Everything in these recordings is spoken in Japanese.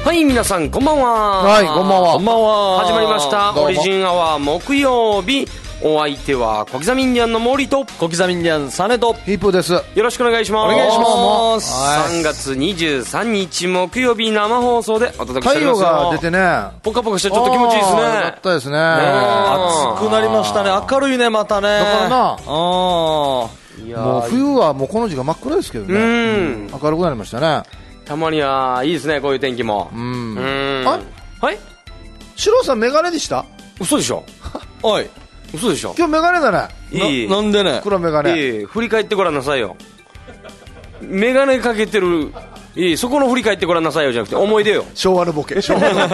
はい、皆さんこんばんは。 はい、こんばんは。 こんばんは。始まりましたどうもオリジンアワー木曜日。お相手は小刻みインディアンの森と小刻みインディアンサネとヒープです。 よろしくお願いします。 お願いします。 3月23日木曜日生放送でお届けしておりますよ。 太陽が出てね、 ポカポカしてちょっと気持ちいいですね。 よかったですね。 暑くなりましたね。明るいね、またね。 だからな、 いやもう冬はもうこの時間真っ暗ですけどね、明るくなりましたね。 たまにはいいですね、こういう天気も。 あ、 はい、 シロさんメガネでした？ 嘘でしょ。 おい、 嘘でしょ。 今日メガネだね。 いいなんでね。 黒メガネ。 いい、振り返ってごらんなさいよ。メガネかけてる、いい、そこの振り返ってごらんなさいよじゃなくて思い出よ。 昭和のボケ。昭和のボ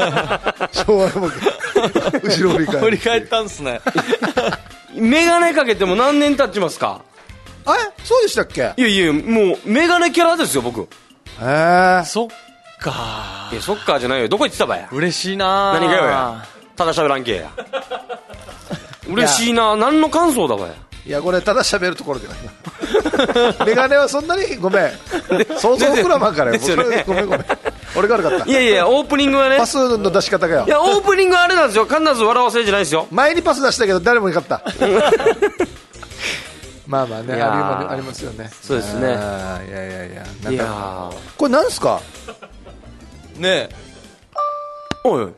ケ。後ろ振り返る。 振り返ったんすね。 メガネかけても何年経ちますか？ そうでしたっけ？ いやいや、もうメガネキャラですよ僕。 そっか。 いや、そっかじゃないよ。どこ行ってたばや。 嬉しいな。 何がよや。ただ喋らんけや。嬉しいな。何の感想だばや。 いや、これただ喋るところではメガネはそんなにごめん。想像膨らまんからよ。 ですよね。 ごめん。俺が悪かった。 いやいや、オープニングはね。 パスの出し方がよ。 いや、オープニングはあれなんですよ。必ず笑わせじゃないですよ。 前にパス出したけど誰もいなかった。まあまあね、ありますよね。 そうですね。 いやなんかこれなんすかねえ。 おい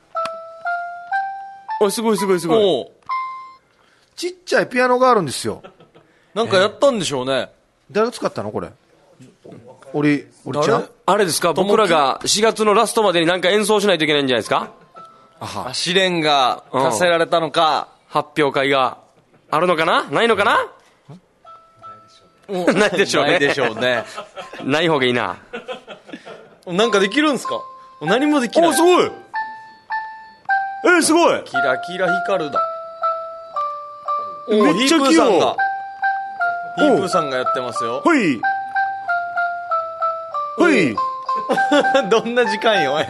おい、すごい。 おう、 ちっちゃいピアノがあるんですよ。 なんかやったんでしょうね。 誰が使ったのこれ？おりちゃん？ あれですか、僕らが4月のラストまでに何か演奏しないといけないんじゃないですか。 試練が課せられたのか、 発表会があるのかな、ないのかな。ないでしょうね。 ないでしょうね。 ない方がいいな。 なんかできるんすか？何もできない。 お、すごい。すごい。 キラキラ光るだ。 めっちゃ器用。 ヒープーさんがやってますよ。 はいどんな時間よ。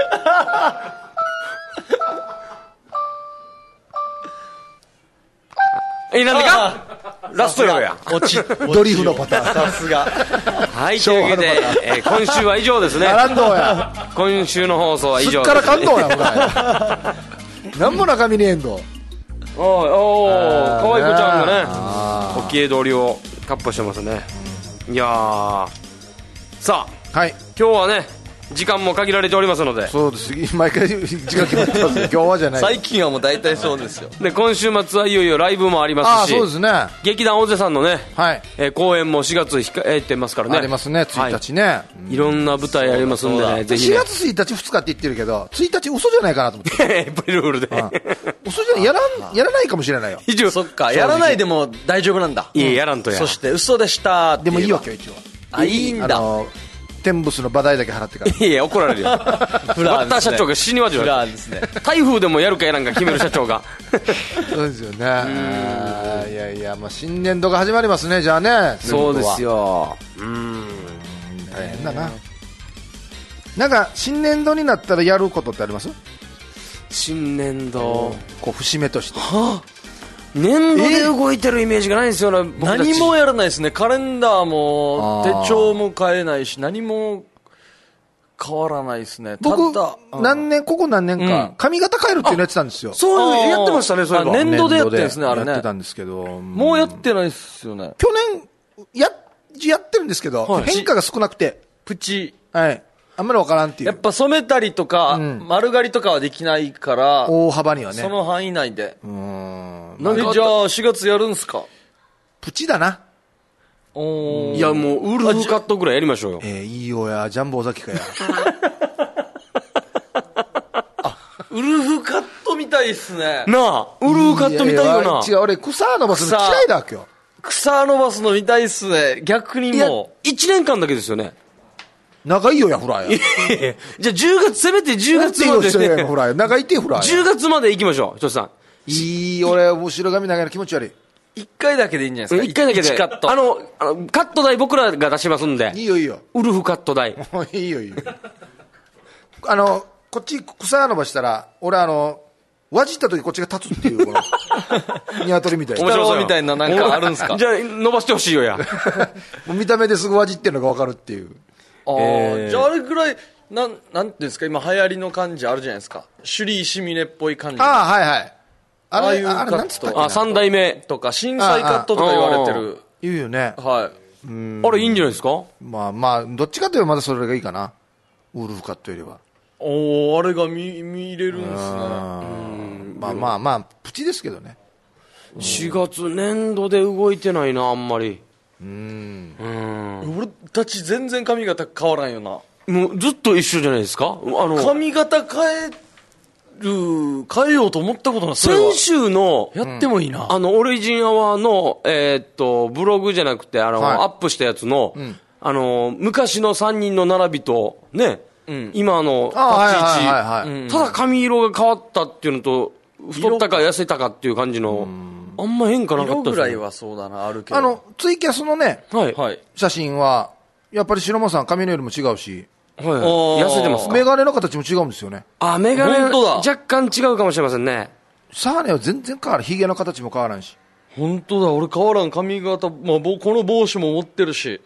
なんでかラストよや。 ドリフのパターン。 さすが。 はい、というわけで、今週は以上ですね。 ランドや。 今週の放送は以上です。 すっから感動や、お前。なんも中身にえんど。 おー、かわいこちゃんがね、おきえ通りをカッポしてますね。いやー、さあ、 はい。 今日はね、時間も限られておりますので。 そうです。毎回時間決まってますね。今日はじゃない。 最近はもう大体そうですよ。 で、今週末はいよいよライブもありますし。 そうですね。 劇団大勢さんのね、 はい。 公演も4月控えてますからね。 ありますね、1日ね。 いろんな舞台ありますんでね、ぜひね。 4月1日2日って言ってるけど、1日嘘じゃないかなと思って。 エイプリルフールで。 嘘じゃない、やらないかもしれないよ。 以上。 そっか、やらないでも大丈夫なんだ。 いや、やらんとや。 そして嘘でしたでもいいわけよ、一応。 あ、いいんだ。 天ブスの場代だけ払ってから。 いや、怒られるよ。バッター社長が死にまじゅう。 ですね。 台風でもやるかやらんか決める社長が。 そうですよね。いや、まあ新年度が始まりますね、じゃあね。 そうですよ。 大変だな。なんか新年度になったらやることってあります？ 新年度。 こう節目として。 年度で動いてるイメージがないんですよね。 何もやらないですね。カレンダーも手帳も変えないし、何も変わらないですね。 僕、 ここ何年か髪型変えるっていうのやってたんですよ。 そういうやってましたね、そういえば。 年度でやってるんですね、あれね。 やってたんですけど、 もうやってないですよね。 去年やってるんですけど、変化が少なくてプチ、 はい、あんまりわからんっていう。 やっぱ染めたりとか、丸刈りとかはできないから大幅にはね、 その範囲内で。 なんかじゃあ4月やるんすか？ プチだな。 いや、もうウルフカットぐらいやりましょうよ。 いいよや、ジャンボ尾崎かや。 ウルフカットみたいっすね。 なあ、ウルフカットみたいよな。 違う、俺草伸ばすの嫌いだわけよ。 草伸ばすのみたいっすね。逆にもう1年間だけですよね。 長いよや、フライ。 じゃあ10月、せめて10月まで。 フライ。長いってフライ。 10月まで行きましょう、ひとしさん。 いい、俺、後ろ髪長いの気持ち悪い。 1回だけでいいんじゃないですか。 1回だけで。 カット。 カット代僕らが出しますんで。 いいよ。 ウルフカット代。 いいよ。こっち草伸ばしたら、俺わじった時こっちが立つっていう、この、鶏みたいな。 面白そうみたいななんかあるんすか？ じゃあ伸ばしてほしいよや。 もう見た目ですぐわじってるのが分かるっていう。 じゃああれぐらいなんていうんですか、今流行りの感じあるじゃないですか、シュリーシミネっぽい感じ、 ああ、はいはい。 ああいうカなんットつったっけな三代目。 とか震災カットとか言われてる。 言うよね。 はい。 あれいいんじゃないですか。 まあ、どっちかというとまだそれがいいかな。ウルフカットよりは。 おー、あれが見れるんですね。 まあ、プチですけどね。 4月年度で動いてないな、あんまり。 俺たち全然髪型変わらんよな。 もうずっと一緒じゃないですか。 髪型変えようと思ったことない。それは先週の、 やってもいいな。 オリジンアワーの、ブログじゃなくて、アップしたやつの、昔の3人の並びと、ね、今の立ち位置、ただ髪色が変わったっていうのと、太ったか痩せたかっていう感じの、あんま変化なかったですね。 色ぐらいはそうだな、あるけど。 ツイキャスのね、 はい。 写真は、やっぱり白間さん髪の色も違うし、 痩せてますか。 メガネの形も違うんですよね。 メガネ若干違うかもしれませんね。 サーネは全然変わらん。ヒゲの形も変わらんし。 本当だ、俺変わらん。髪型、この帽子も持ってるし。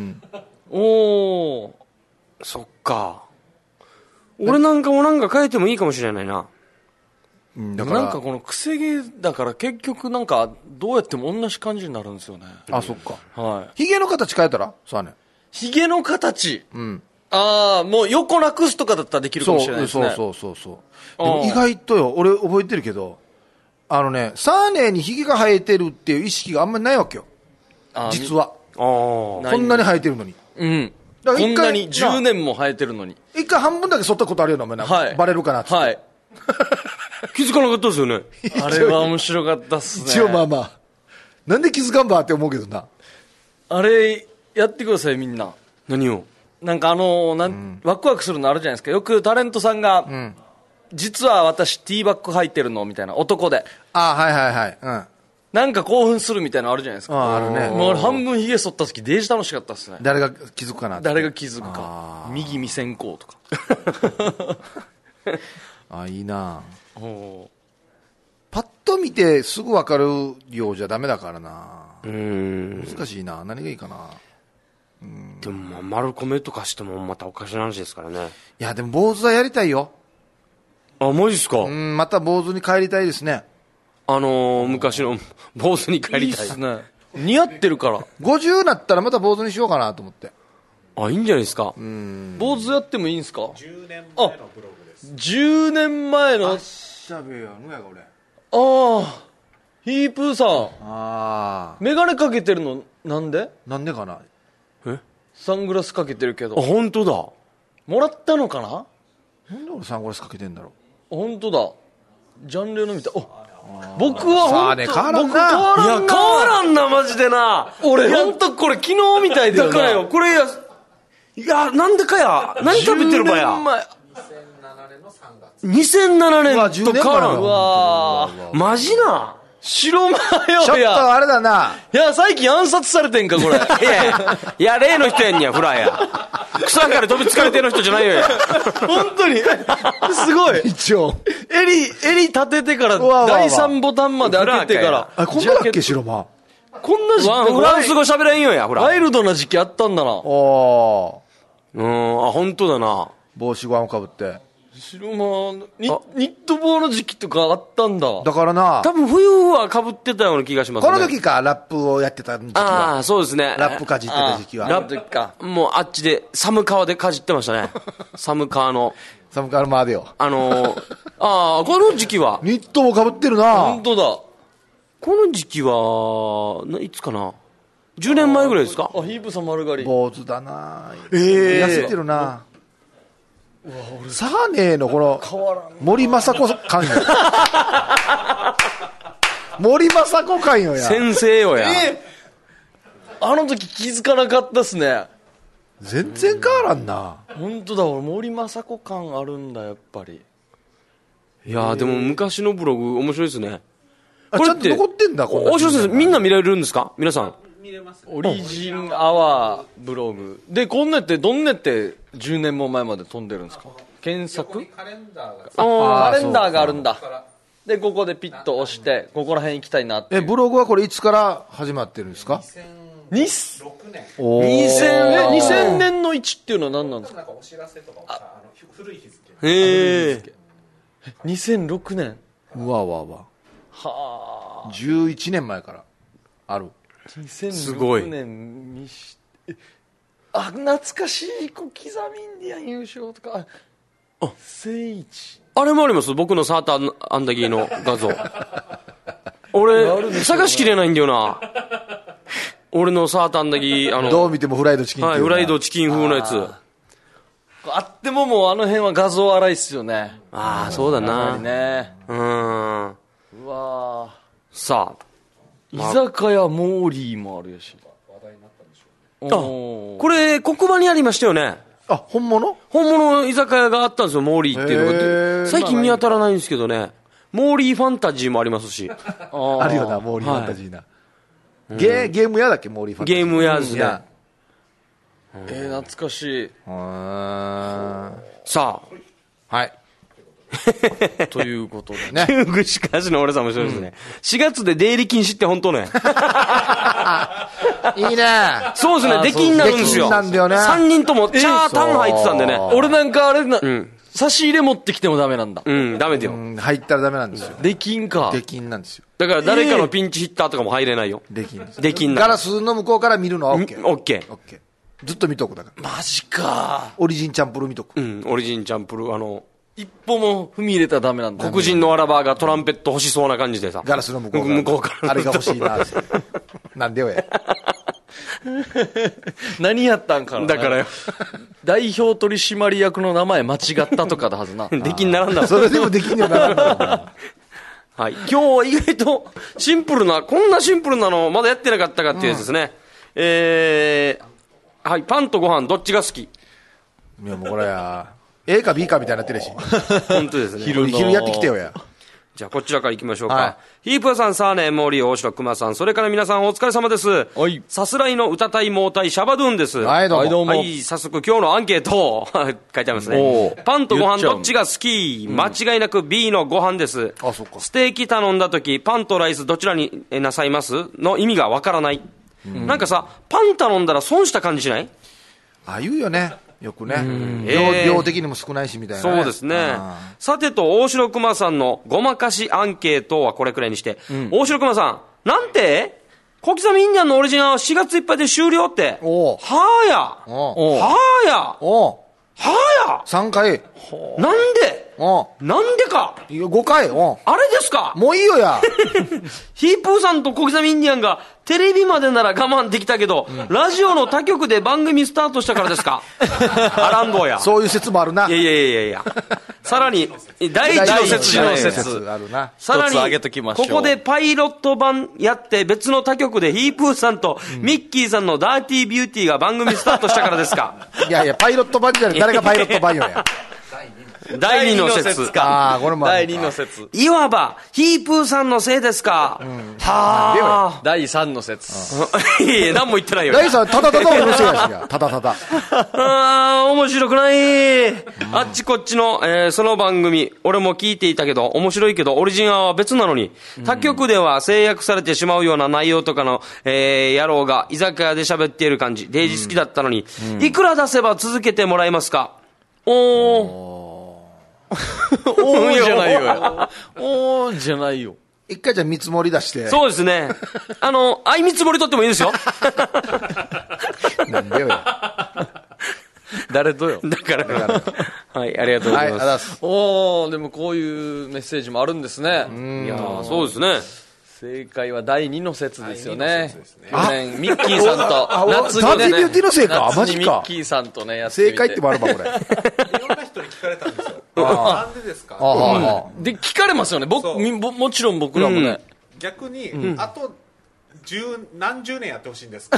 おー。 そっか。俺なんかも変えてもいいかもしれないな。 だからなんかこの癖毛だから結局なんかどうやっても同じ感じになるんですよね。 あ、そっか。 はい。 ヒゲの形変えたらサーネ。 ヒゲの形。もう横なくすとかだったらできるかもしれないですね。 そう。でも意外とよ、俺覚えてるけど、サーネにヒゲが生えてるっていう意識があんまりないわけよ。実は。こんなに生えてるのに。 こんなに10年も生えてるのに。 一回半分だけ剃ったことあるよな、お前な。 はい。 バレるかなって。 はい。 気づかなかったですよね。 あれは面白かったっすね。 一応まあ。なんで気づかんばって思うけどな。 あれ、やってください、みんな。 何を？ なんかワクワクするのあるじゃないですか。よくタレントさんが、実は私ティーバッグ履いてるのみたいな、男で。 はい。 なんか興奮するみたいなのあるじゃないですか。 あるね。 もう半分ヒゲ剃った時デージ楽しかったっすね。 誰が気づくかなって。 誰が気づくか。右未先行とか。 いいな。パッと見てすぐ分かるようじゃダメだからな。難しいな。何がいいかな。 でも丸米とかしてもまたおかしな話ですからね。 いやでも坊主はやりたいよ。 マジっすか。 また坊主に帰りたいですね。 昔の坊主に帰りたい。いいっすね。似合ってるから。 50になったらまた坊主にしようかなと思って。 いいんじゃないですか。 坊主やってもいいんですか。 10年前のブログです。 10年前の。 しゃべやのやが俺。 ヒープーさん。メガネかけてるのなんでかな。 サングラスかけてるけど。 本当だ。 もらったのかな。 なんで俺サングラスかけてんだろう。 本当だ。ジャンルの見た。僕は本当、 変わらんな。 僕変わらんな。 変わらんな、マジでな。 俺本当これ昨日みたいだよな。 だからよ、これなんでかや。何食べてるばや。2007年と変わらん。 うわマジな。 白間よ。 ちょっとあれだな。 いや、最近暗殺されてんか、これ。 いや、例の人やんにや、フラーや。草から飛びつかれてる人じゃないよや。 本当に。すごい。 一応。 襟立ててから、第3ボタンまで開けてから。 こんなだっけ、白間。 こんな時期。 フランス語喋れんよや、フラー。 ワイルドな時期あったんだな。 本当だな。 帽子ご飯をかぶって。 白間、ニット帽の時期とかあったんだ。 だからな。 多分冬は被ってたような気がしますね。 この時か、ラップをやってた時期は。 そうですね。 ラップかじってた時期は。 ラップか。 もうあっちで、寒川でかじってましたね。寒川の。 寒川のまでよ。 この時期は。 ニットもかぶってるな。 本当だ。 この時期は、いつかな。10年前ぐらいですか。 ヒープさん丸刈り。 坊主だな。痩せてるな。サーネーのこの森雅子感よ。森雅子感よや。 先生よや。 あの時気づかなかったっすね。 全然変わらんな。 本当だ、俺森雅子感あるんだ、やっぱり。 いやでも昔のブログ面白いですね。 これってちゃんと残ってんだ。こんな面白いです。みんな見られるんですか、皆さん。 見れます。 オリジンアワーブログで、こんなってどんなって10年も前まで飛んでるんですか。検索カレンダーがカレンダーがあるんだ。でここでピッと押してここら辺行きたいなって。 ブログはこれいつから始まってるんですか。 2006年。 2000年の1っていうのは何なんですか？ なんかお知らせとかもさ、古い日付。 2006年。 うわわわ。 はあ。 11年前からある。 2006年にして、懐かしい、刻みインディアン優勝とか、聖一。 あれもあります、僕のサーターアンダギーの画像。俺、探しきれないんだよな。俺のサーターアンダギー、 どう見てもフライドチキン。 はい、フライドチキン風のやつ。 あってももうあの辺は画像荒いっすよね。 ああ、そうだな。 ね。うわさあ。 居酒屋モーリーもあるやし。 話題になったんでしょうね。これ、黒板にありましたよね。 本物の居酒屋があったんですよ、モーリーっていうのが。最近見当たらないんですけどね。モーリーファンタジーもありますし。 あるよな、モーリーファンタジーな。ゲーム屋だっけ、モーリーファンタジー。 ゲーム屋ですね。 懐かしい。 さあ。はい。 ということでね。 旧串川市の俺さんもそうですね。4月で出入り禁止って本当ね。 いいね。 そうですね、出禁になるんですよ。 なんだよね。 3人ともチャータン入ってたんでね。 俺なんかあれ差し入れ持ってきてもダメなんだ。 ダメだよ。 入ったらダメなんですよ。 出禁か。 出禁なんですよ。 だから誰かのピンチヒッターとかも入れないよ。 出禁です。 出禁ガラスの向こうから見るのは OK。 OK。 ずっと見とくだから。 マジか。 オリジンチャンプル見とく。 オリジンチャンプル、 一歩も踏み入れたらダメなんだ。 黒人のアラバーがトランペット欲しそうな感じでさ。 ガラスの向こうから。あれが欲しいな。なんでよや。 何やったんかな。 だからよ。 代表取締役の名前間違ったとかだはずな。 出禁にならんだろ。 それでも出禁にはならんだ。 はい。今日は意外とシンプルな、こんなシンプルなのまだやってなかったかっていうやつですね。はい。パンとご飯どっちが好き？ いやもうこれや。A か B かみたいになってるし。 本当ですね。 昼やってきてよや。 じゃあこちらから行きましょうか。 はい、 ヒープーさん、サーネー、モーリー、大城、熊さん、それから皆さんお疲れ様です。 はい。 さすらいの歌隊、モータイ、シャバドゥンです。 はい、どうも。はい、どうも。 はい、早速今日のアンケートを書いてありますね。パンとご飯どっちが好き？間違いなく B のご飯です。 あ、そっか。 ステーキ頼んだ時、パンとライスどちらになさいますの意味がわからない。なんかさ、パン頼んだら損した感じしない？ 言うよね。よくね。量的にも少ないしみたいな、 ね。そうですね。さてと、大城熊さんのごまかしアンケートはこれくらいにして、大城熊さん、なんて小刻みインディアンのオリジナルは4月いっぱいで終了って。はぁや。はぁや。はぁや。 3回。 なんでなんでか。 5回。 あれですか。 もういいよや。 ヒープーさんと小刻みインディアンがテレビまでなら我慢できたけど、ラジオの他局で番組スタートしたからですか。アランドや。 そういう説もあるな。 いや。さらに、第一の説じゃない説あるな。 さらに、ここでパイロット版やって別の他局でヒープーさんとミッキーさんのダーティービューティーが番組スタートしたからですか。 いや、パイロット版じゃない。誰がパイロット版よや。 第二の説か。 これも第二の説。 いわば、ヒープーさんのせいですか。はぁ。第三の説。 いや、何も言ってないよ。 第三、ただただ俺のせいやしや。ただただ。 面白くない。あっちこっちの、その番組、俺も聞いていたけど、面白いけど、オリジナルは別なのに、他局では制約されてしまうような内容とかの、野郎が居酒屋で喋っている感じ、デイジ好きだったのに、いくら出せば続けてもらえますか。 おーじゃないよ。おーじゃないよ。 一回じゃ見積もり出して。 そうですね。相見積もり取ってもいいですよ。 なんでよ。 誰とよ。 だから。はい、ありがとうございます。 おー、でもこういうメッセージもあるんですね。 いやそうですね。 正解は第2の説ですよね。去年、ミッキーさんと、夏にね。 ダーティービューティーのせいか。マジか。 ミッキーさんとね、やってみて。 正解ってもあるば、これ。 いろんな人に聞かれたんですよ。なんでですか。 で、聞かれますよね。もちろん僕らもね。 逆に、あと、何十年やってほしいんですか。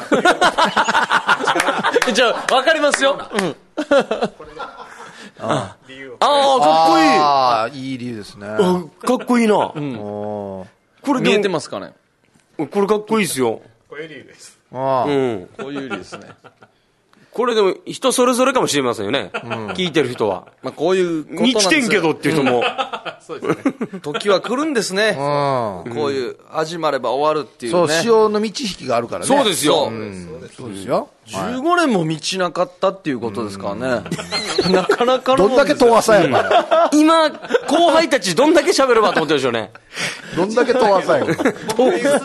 じゃあ、わかりますよ。 理由。 かっこいい。 いい理由ですね。 かっこいいな。 これ見えてますかね。 これかっこいいですよ。 こういう理由です。 こういう理由ですね。 これでも人それぞれかもしれませんよね。聞いてる人は。 まあこういうことなんですよ。 似てんけどっていう人も。 そうですね。 時は来るんですね。こういう始まれば終わるっていうね。 そう、潮の満ち引きがあるからね。 そうですよ。 そうですよ。 15年も道なかったっていうことですからね。なかなかのどんだけ遠浅やから。 今、後輩たちどんだけ喋ればと思ってるでしょうね。 どんだけ遠浅やから。 言ってた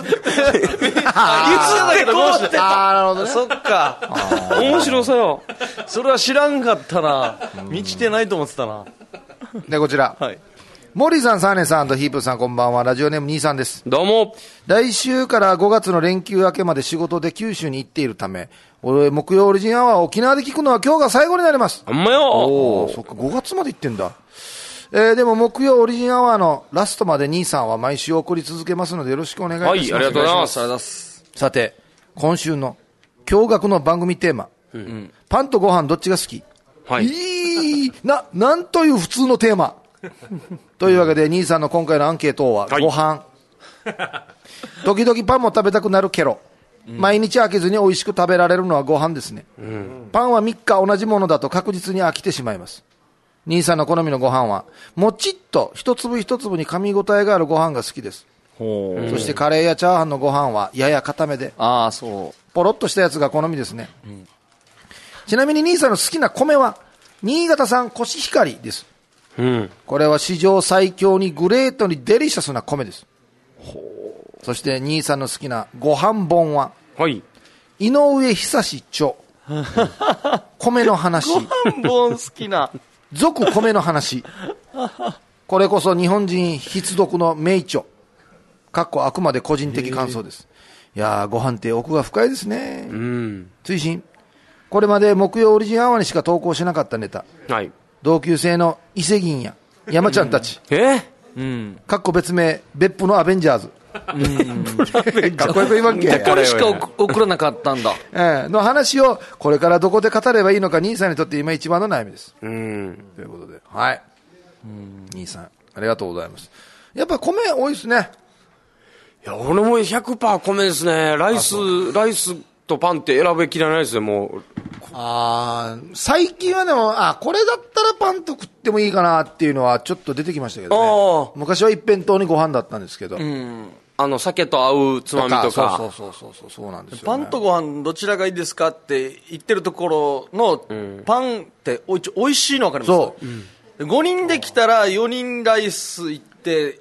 けどどうしてああ、なるほどね。 そっか。 面白そうよ。 それは知らんかったな。満ちてないと思ってたな。 で、こちら。 はい。 森さん、サーネさんとヒープさんこんばんは。ラジオネーム兄さんです。 どうも。 来週から5月の連休明けまで仕事で九州に行っているため、俺、木曜オリジンアワーを沖縄で聞くのは今日が最後になります。 ほんまよ。 おー、そっか、5月まで行ってんだ。でも木曜オリジンアワーのラストまで兄さんは毎週送り続けますのでよろしくお願いいたします。 はい、ありがとうございます。 ありがとうございます。 さて、今週の驚愕の番組テーマ、パンとご飯どっちが好き？ はい。 なんという普通のテーマ。というわけで、兄さんの今回のアンケートは、 はいご飯。時々パンも食べたくなるけど、毎日飽きずに美味しく食べられるのはご飯ですね。パンは3日同じものだと確実に飽きてしまいます。兄さんの好みのご飯は、もちっと一粒一粒に噛み応えがあるご飯が好きです。 ほう。 そしてカレーやチャーハンのご飯はやや固めで、 ああ、そう。 ポロッとしたやつが好みですね。ちなみに兄さんの好きな米は、新潟産コシヒカリです。これは史上最強にグレートにデリシャスな米です。そして兄さんの好きなご飯本は、 はい。 井上久志著。米の話。 ご飯本好きな。 俗米の話。これこそ日本人必読の名著。かっこあくまで個人的感想です。いやー、ご飯って奥が深いですね。追伸。これまで木曜オリジンアワーにしか投稿しなかったネタ。 はい。 同級生の伊勢銀や山ちゃんたち。かっこ別名、別府のアベンジャーズ。かっこよく言わんけ。 これしか送らなかったんだ。 の話をこれからどこで語ればいいのか兄さんにとって今一番の悩みです。ということで、はい。兄さん、ありがとうございます。やっぱ米多いですね。 いや、俺も 100% 米ですね。ライスとパンって選べきらないですね、もう。 最近はでも、これだったらパンと食ってもいいかなっていうのはちょっと出てきましたけどね。昔は一辺倒にご飯だったんですけど。 酒と合うつまみとか。 そうなんですよ、ね。 パンとご飯どちらがいいですかって言ってるところの、パンっておいしいの分かります？そう。5人できたら4人ライス行って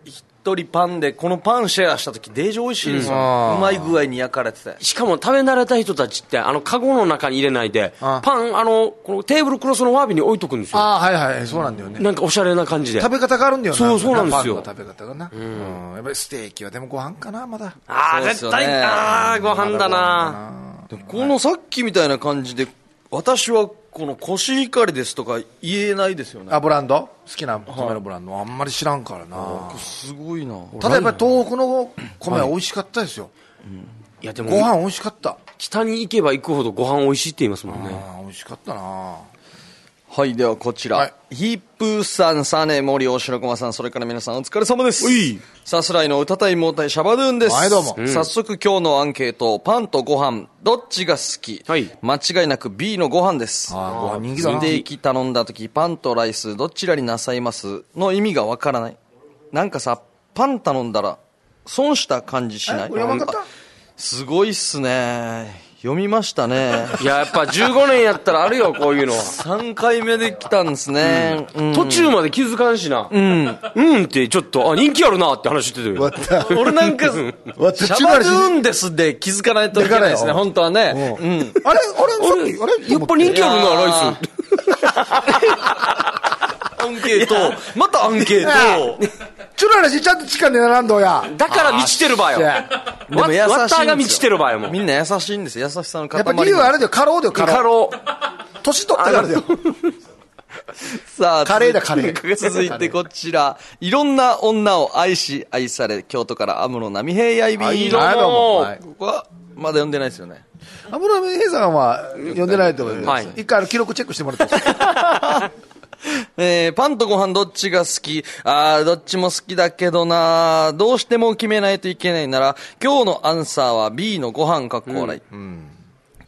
、1人パンでこのパンシェアした時デージ美味しいですよ、うまい具合に焼かれてて。 しかも食べ慣れた人たちってカゴの中に入れないでパンこのテーブルクロスのワービーに置いとくんですよ。 はいはい、そうなんだよね。 なんかおしゃれな感じで食べ方があるんだよね。 そうなんですよ。 パンの食べ方がな、やっぱりステーキはでもご飯かな、まだ。 絶対ご飯だな。 このさっきみたいな感じで私はこのコシヒカリですとか言えないですよね。 ブランド好きな米のブランド、あんまり知らんからな。 すごいな。 ただやっぱり東北の米は美味しかったですよ。 いやでもご飯美味しかった。 北に行けば行くほどご飯美味しいって言いますもんね。 美味しかったな。 はい、ではこちら、ヒップーさん、サネ、森、大城駒さん、それから皆さんお疲れ様です。さすらいの歌たいもうたいシャバドゥンです。 はいどうも。 早速今日のアンケート、パンとご飯どっちが好き？間違いなく B のご飯です。 ご飯人気だな。 ステーキ頼んだ時パンとライスどちらになさいますの意味がわからない。なんかさ、パン頼んだら損した感じしない？すごいっすね。読みましたね。 いや、やっぱ15年やったらあるよ、こういうのは。 3回目で来たんですね。 途中まで気づかんしな。ってちょっと、人気あるなって話してたよ。 俺なんか、シャバドゥンですで気づかないといけないですね、本当はね。 あれやっぱ人気あるな、ライス。 アンケート。またアンケート。 ちゅららしちゃんと地下に並んどや。 だから満ちてる場合よ。 でも優しいんですよ。 ワッターが満ちてる場合も。 みんな優しいんですよ。優しさの塊。 やっぱ理由はあれだよ、過労だよ、過労。年取ったからだよ。 さあ、 カレーだ、カレー。 続いてこちら。いろんな女を愛し、愛され、京都から安室奈美平やいびー。 どうも。 ここは、まだ読んでないですよね。 安室奈美平さんは読んでないと思います。一回記録チェックしてもらっていいですか？ パンとご飯どっちが好き？どっちも好きだけどな。どうしても決めないといけないなら、今日のアンサーは B のご飯かっこ笑い。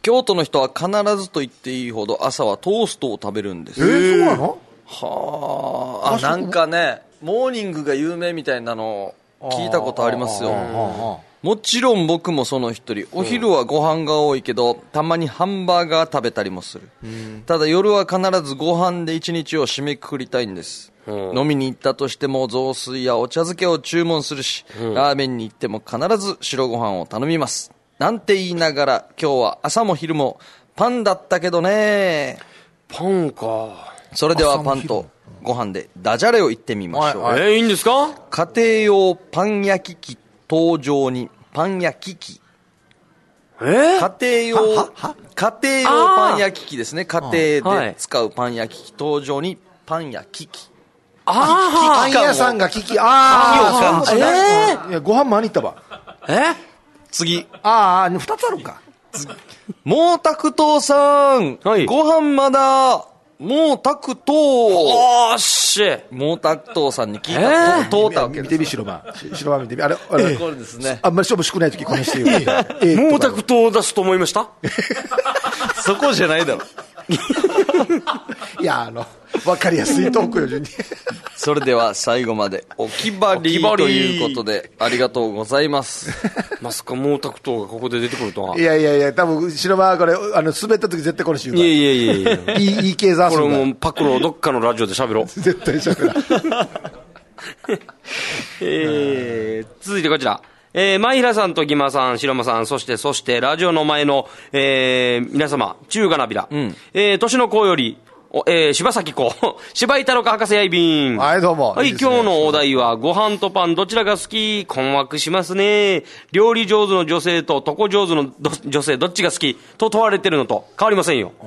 京都の人は必ずと言っていいほど朝はトーストを食べるんです。 そうなの？ はあ、なんかね、モーニングが有名みたいなの聞いたことありますよ。もちろん僕もその一人。お昼はご飯が多いけど、たまにハンバーガー食べたりもする。ただ夜は必ずご飯で一日を締めくくりたいんです。飲みに行ったとしても雑炊やお茶漬けを注文するし、ラーメンに行っても必ず白ご飯を頼みます。なんて言いながら今日は朝も昼もパンだったけどね。 パンか。 それではパンとご飯でダジャレを言ってみましょう。 いいんですか？ 家庭用パン焼き器登場にパン焼き器。家庭用パン焼き器ですね。家庭で使うパン焼き器登場にパン焼き器。 パン屋さんが危機。いや、ご飯間に行ったば。 次。 2つあるか。 毛沢東さん、ご飯まだ。毛沢東。 おーし。 毛沢東さんに聞いた。通ったわけです。 見てみ、白番見てみ。あれ、 これですね。 あんまり勝負少ない時このしてよ。 毛沢東出すと思いました？ そこじゃないだろ。 いや、わかりやすいトークよ、順に。 それでは最後までお気張りということでありがとうございます。 まさか毛沢東がここで出てくるとは。 いや、多分、白間はこれ、滑った時絶対この週いや。 いい計算する。 これもうパクロどっかのラジオで喋ろう。 絶対喋らん。 続いてこちら。前平さんとギマさん、白間さん、そして、ラジオの前の、皆様、中華なびら。年の子より、柴咲コウ、柴井太郎か博士やいびん。 はい、どうも。 はい、今日のお題は、ご飯とパンどちらが好き？困惑しますね。料理上手の女性と床上手の女性どっちが好きと問われてるのと変わりませんよ。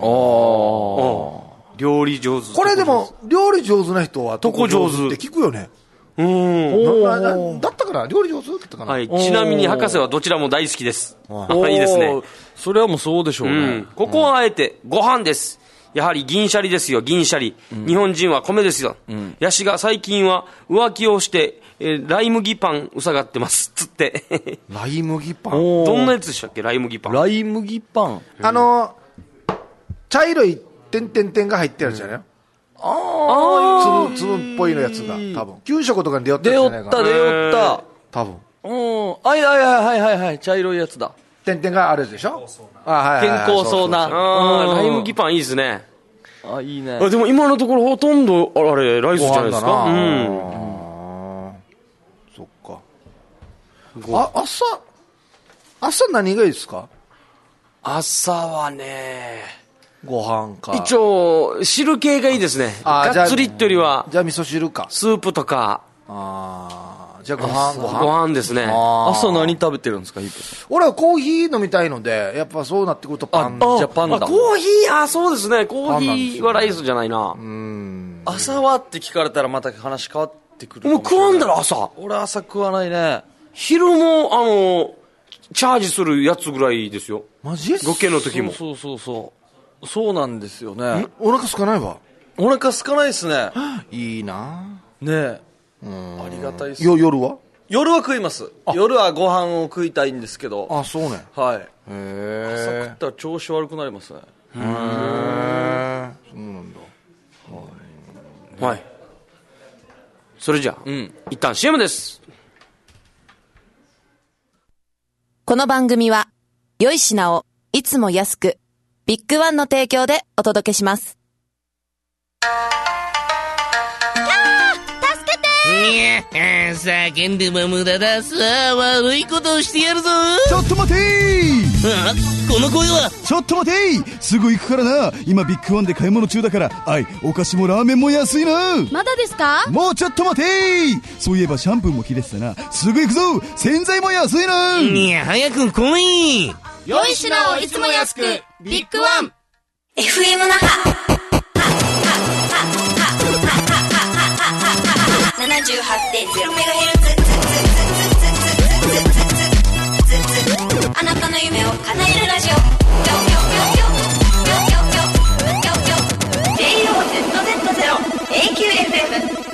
料理上手。 これでも、料理上手な人は床上手って聞くよね。だったかな、料理上手だったかな。 はい、ちなみに博士はどちらも大好きです。いいですね。 それはもうそうでしょうね。 ここはあえてご飯です。やはり銀シャリですよ、銀シャリ。日本人は米ですよ。ヤシが最近は浮気をして、ライ麦パンうさがってます。つって。 ライ麦パン。 どんなやつでしたっけ、ライ麦パン。 ライ麦パン。 茶色い点々が入ってるじゃない？粒っぽいのやつが、多分。給食とかに出よったやつじゃないかな。 出よった。 多分。 はい。茶色いやつだ。 点々があるやつでしょ？ 健康そうな。 ライ麦パンいいですね。 いいね。 でも今のところほとんど、あれ、ライスじゃないですか。 そっか。朝何がいいですか？ 朝はね、 ご飯か。 一応、汁系がいいですね。がっつりってよりは。 じゃあ味噌汁か。 スープとか。 じゃあご飯ですね。 朝何食べてるんですか？ 俺はコーヒー飲みたいので、やっぱそうなってくるとパン。 じゃあパンだ。 コーヒー、そうですね。コーヒーはライスじゃないな。 朝はって聞かれたらまた話変わってくる。 もう食わんだろ、朝。 俺朝食わないね。 昼も、チャージするやつぐらいですよ。 マジ？ ロケの時も。 そうなんですよね。 お腹空かないわ。 お腹空かないですね。 いいなねえ。ありがたいです。 夜は食います。夜はご飯を食いたいんですけど。 そうね。 はい。朝食ったら調子悪くなりますね。 そうなんだ。はい。それじゃあ、一旦 CM です。 この番組は、良い品をいつも安く、ビッグワンの提供でお届けします。 叫んでも無駄だ。さあ、悪いことをしてやるぞ。 ちょっと待てー。この声は。 ちょっと待てー。すぐ行くからな。今ビッグワンで買い物中だから。お菓子もラーメンも安いな。 まだですか？ もうちょっと待てー。そういえばシャンプーも切れてたな。すぐ行くぞ。洗剤も安いな。 いや、早く来い。 良い品をいつも安く、ビッグワン。 FM 那覇 78.0MHz あなたの夢を叶えるラジオ JOZZ0AQFM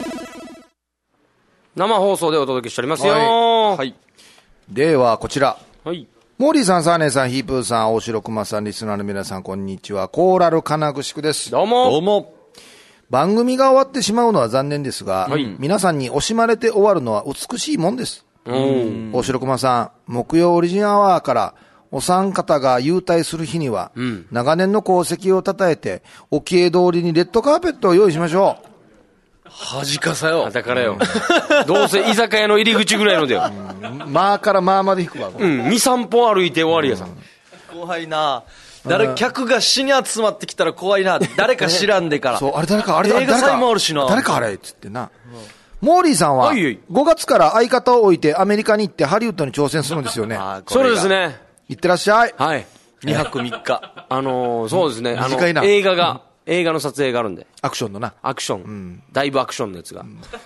生放送でお届けしておりますよ。 はい。ではこちら。 はい。 モーリーさん、サーネーさん、ヒープーさん、大城熊さん、リスナーの皆さん、こんにちは。コーラル金具宿です。 どうも。 どうも。 番組が終わってしまうのは残念ですが、皆さんに惜しまれて終わるのは美しいもんです。大城熊さん、木曜オリジンアワーからお三方が優待する日には、長年の功績を称えて、沖江通りにレッドカーペットを用意しましょう。 恥かさよ。 だからよ。どうせ居酒屋の入り口ぐらいのだよ。 まあからまあまで引くわ。 2、3歩歩いて終わりやさ。 怖いな。客が死に集まってきたら怖いな。誰か知らんでから。 そう、あれ誰か、あれ映画祭もあるしな。 誰かあれっつってな。モーリーさんは、5月から相方を置いてアメリカに行ってハリウッドに挑戦するんですよね。 そうですね。 行ってらっしゃい。 はい。 2泊3日。 そうですね。 短いな。 映画の撮影があるんで。 アクションのな。 アクション。だいぶアクションのやつが。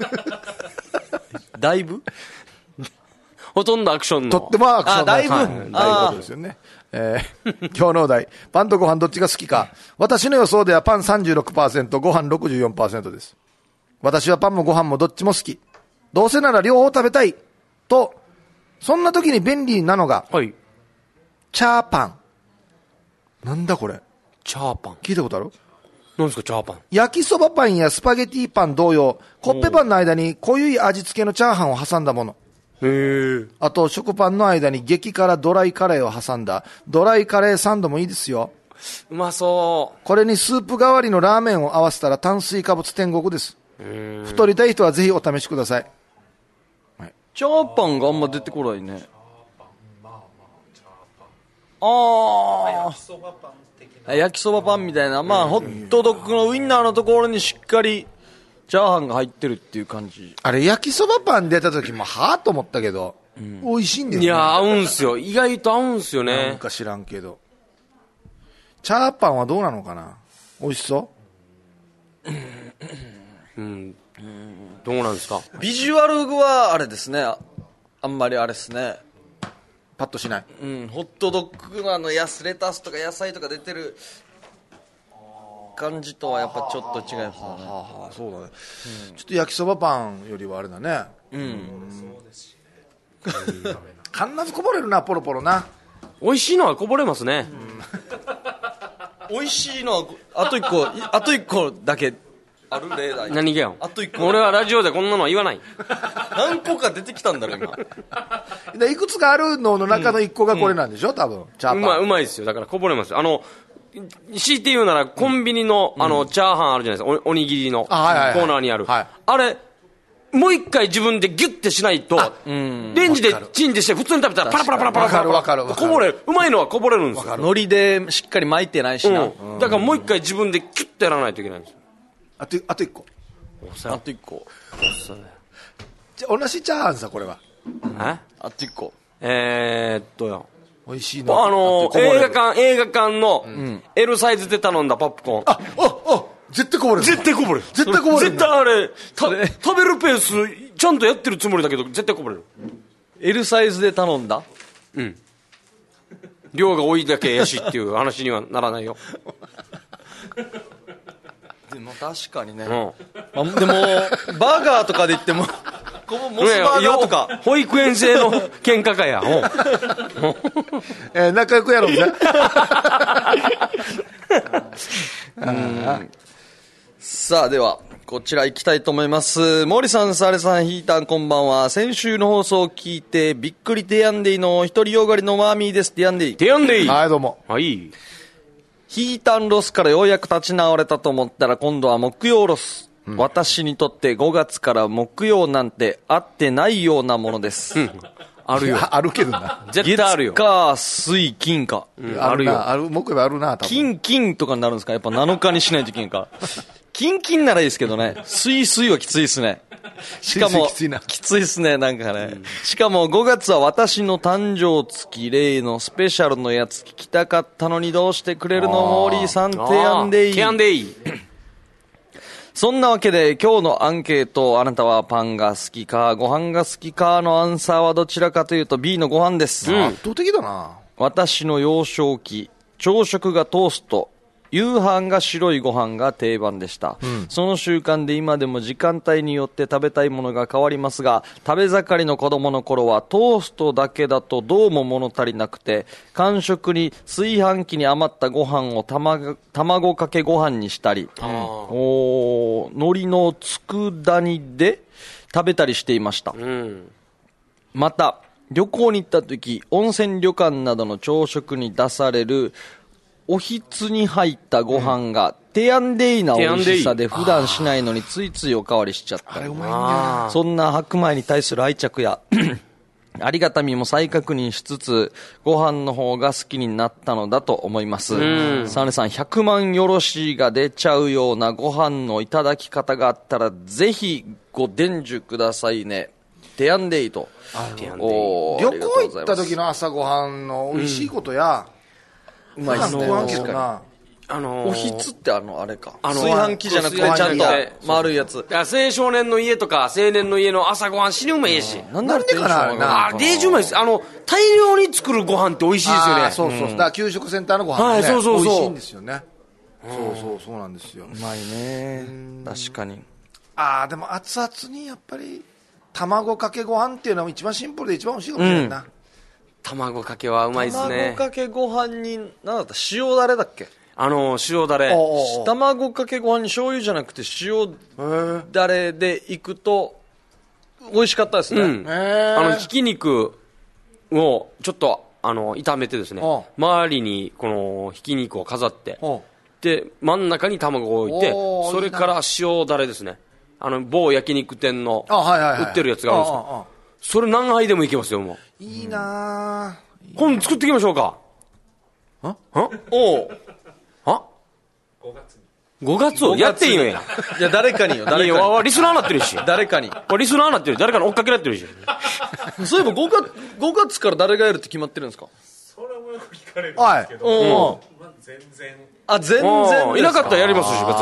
だいぶほとんどアクションの。 とってもアクションの。 だいぶ。 だいぶことですよね。今日のお題、パンとご飯どっちが好きか。私の予想ではパン 36%、ご飯 64% です。私はパンもご飯もどっちも好き。どうせなら両方食べたい。と、そんな時に便利なのが、チャーパン。なんだこれ。 チャーパン。 聞いたことある？ 何ですかチャーパン。 焼きそばパンやスパゲティパン同様、コッペパンの間に濃ゆい味付けのチャーハンを挟んだもの。あと食パンの間に激辛ドライカレーを挟んだドライカレーサンドもいいですよ。 うまそう。 これにスープ代わりのラーメンを合わせたら炭水化物天国です。太りたい人はぜひお試しください。 チャーパンがあんま出てこないね。焼きそばパンみたいな、まあホットドッグのウインナーのところにしっかりチャーハンが入ってるっていう感じ。 あれ焼きそばパン出た時もはぁと思ったけど、美味しいんだよね。 いや合うんすよ。意外と合うんすよね。 なんか知らんけど。チャーパンはどうなのかな。美味しそう。 どうなんですか。 ビジュアルはあれですね。あんまりあれですね。 パッとしない。 ホットドッグのレタスとか野菜とか出てる感じとはやっぱちょっと違いますよね。 そうだね。ちょっと焼きそばパンよりはあれだね。必ずこぼれるな、ポロポロな。 美味しいのはこぼれますね。 美味しいのはあと一個だけある例題。 何がよ。 あと一個。 俺はラジオでこんなのは言わない。 何個か出てきたんだろ今。 でいくつかあるのの中の一個がこれなんでしょ、多分。チャーパン。 うまいですよ。だからこぼれますよ。強いて言うならコンビニのチャーハンあるじゃないですか。おにぎりのコーナーにある。あれもう一回自分でギュッてしないと、レンジでチンでして普通に食べたらパラパラパラパラパラわかるこぼれる。うまいのはこぼれるんですよ。 海苔でしっかり巻いてないしな。 だからもう一回自分でキュッてやらないといけないんですよ。 あと一個。 あと一個。 じゃ同じチャーハンさ、これは。 あと一個。 よ。美味しいの。 映画館の L サイズで頼んだポップコーン。 絶対こぼれる。 絶対こぼれる。 絶対こぼれる。 絶対あれ、食べるペース、ちゃんとやってるつもりだけど、絶対こぼれる。 L サイズで頼んだ？ 量が多いだけやしっていう話にはならないよ。 でも確かにね。でも、バーガーとかで言っても、モスバーガーとか。 保育園生の喧嘩かや。 仲良くやろうぜ。 さあ、では、こちら行きたいと思います。森さん、サレさん、ヒータン、こんばんは。先週の放送を聞いて、びっくりテヤンデイの一人よがりのマーミーです。テヤンデイ。 テヤンデイ。 はい、どうも。 はい。 ヒータンロスからようやく立ち直れたと思ったら、今度は木曜ロス。私にとって5月から木曜なんてあってないようなものです。 あるよ。 あるけどな。 絶対あるよ。 月火水金か。 あるよ。木曜日あるな、多分。 金とかになるんですか？やっぱ7日にしないといけんか。金ならいいですけどね。水はきついですね。しかも、きついですね、なんかね。しかも5月は私の誕生月例のスペシャルのやつ聞きたかったのにどうしてくれるのモーリーさん、テヤンデイ。 テヤンデイ。 そんなわけで今日のアンケート、あなたはパンが好きかご飯が好きかのアンサーはどちらかというと B のご飯です。 圧倒的だな。 私の幼少期、朝食がトースト、 夕飯が白いご飯が定番でした、その習慣で今でも時間帯によって食べたいものが変わりますが、食べ盛りの子供の頃はトーストだけだとどうも物足りなくて、間食に炊飯器に余ったご飯を卵かけご飯にしたり、海苔の佃煮で食べたりしていました、また旅行に行った時、温泉旅館などの朝食に出されるおひつに入ったご飯がテヤンデイな美味しさで普段しないのについついおかわりしちゃったり、そんな白米に対する愛着やありがたみも再確認しつつ、ご飯の方が好きになったのだと思います。サネさん、100万よろしいが出ちゃうようなご飯のいただき方があったらぜひご伝授くださいね。テヤンデイと。 旅行行った時の朝ごはんの美味しいことや、 うまいですね。おひつってあれか。炊飯器じゃなくてちゃんと丸いやつ。 青少年の家とか青年の家の朝ごはん死ぬうまいし。 なんでかな。 デージうまいです。大量に作るご飯って美味しいですよね。 そうそう。だから給食センターのご飯ね。美味しいんですよね。そうなんですよ。 うまいね。確かに。 でも熱々にやっぱり卵かけご飯っていうのは一番シンプルで一番美味しいかもしれないな。 卵かけはうまいですね。 卵かけご飯に何だった、塩だれだっけ。 塩だれ。 卵かけご飯に醤油じゃなくて塩だれでいくと美味しかったですね。 ひき肉をちょっと炒めてですね、周りにこのひき肉を飾って、で真ん中に卵を置いて、それから塩だれですね。某焼肉店の売ってるやつがあるんですよ。それ何杯でもいけますよ。もういいなぁ。今度作っていきましょうか。5月をやっていいのや。 いや、誰かによ。 誰かに。リスナーなってるし。 誰かに。 リスナーなってる。誰かに追っかけられてるし。 そういえば5月から誰がやるって決まってるんですか。 それもよく聞かれるんですけど、全然。 全然。 いなかったらやりますし、別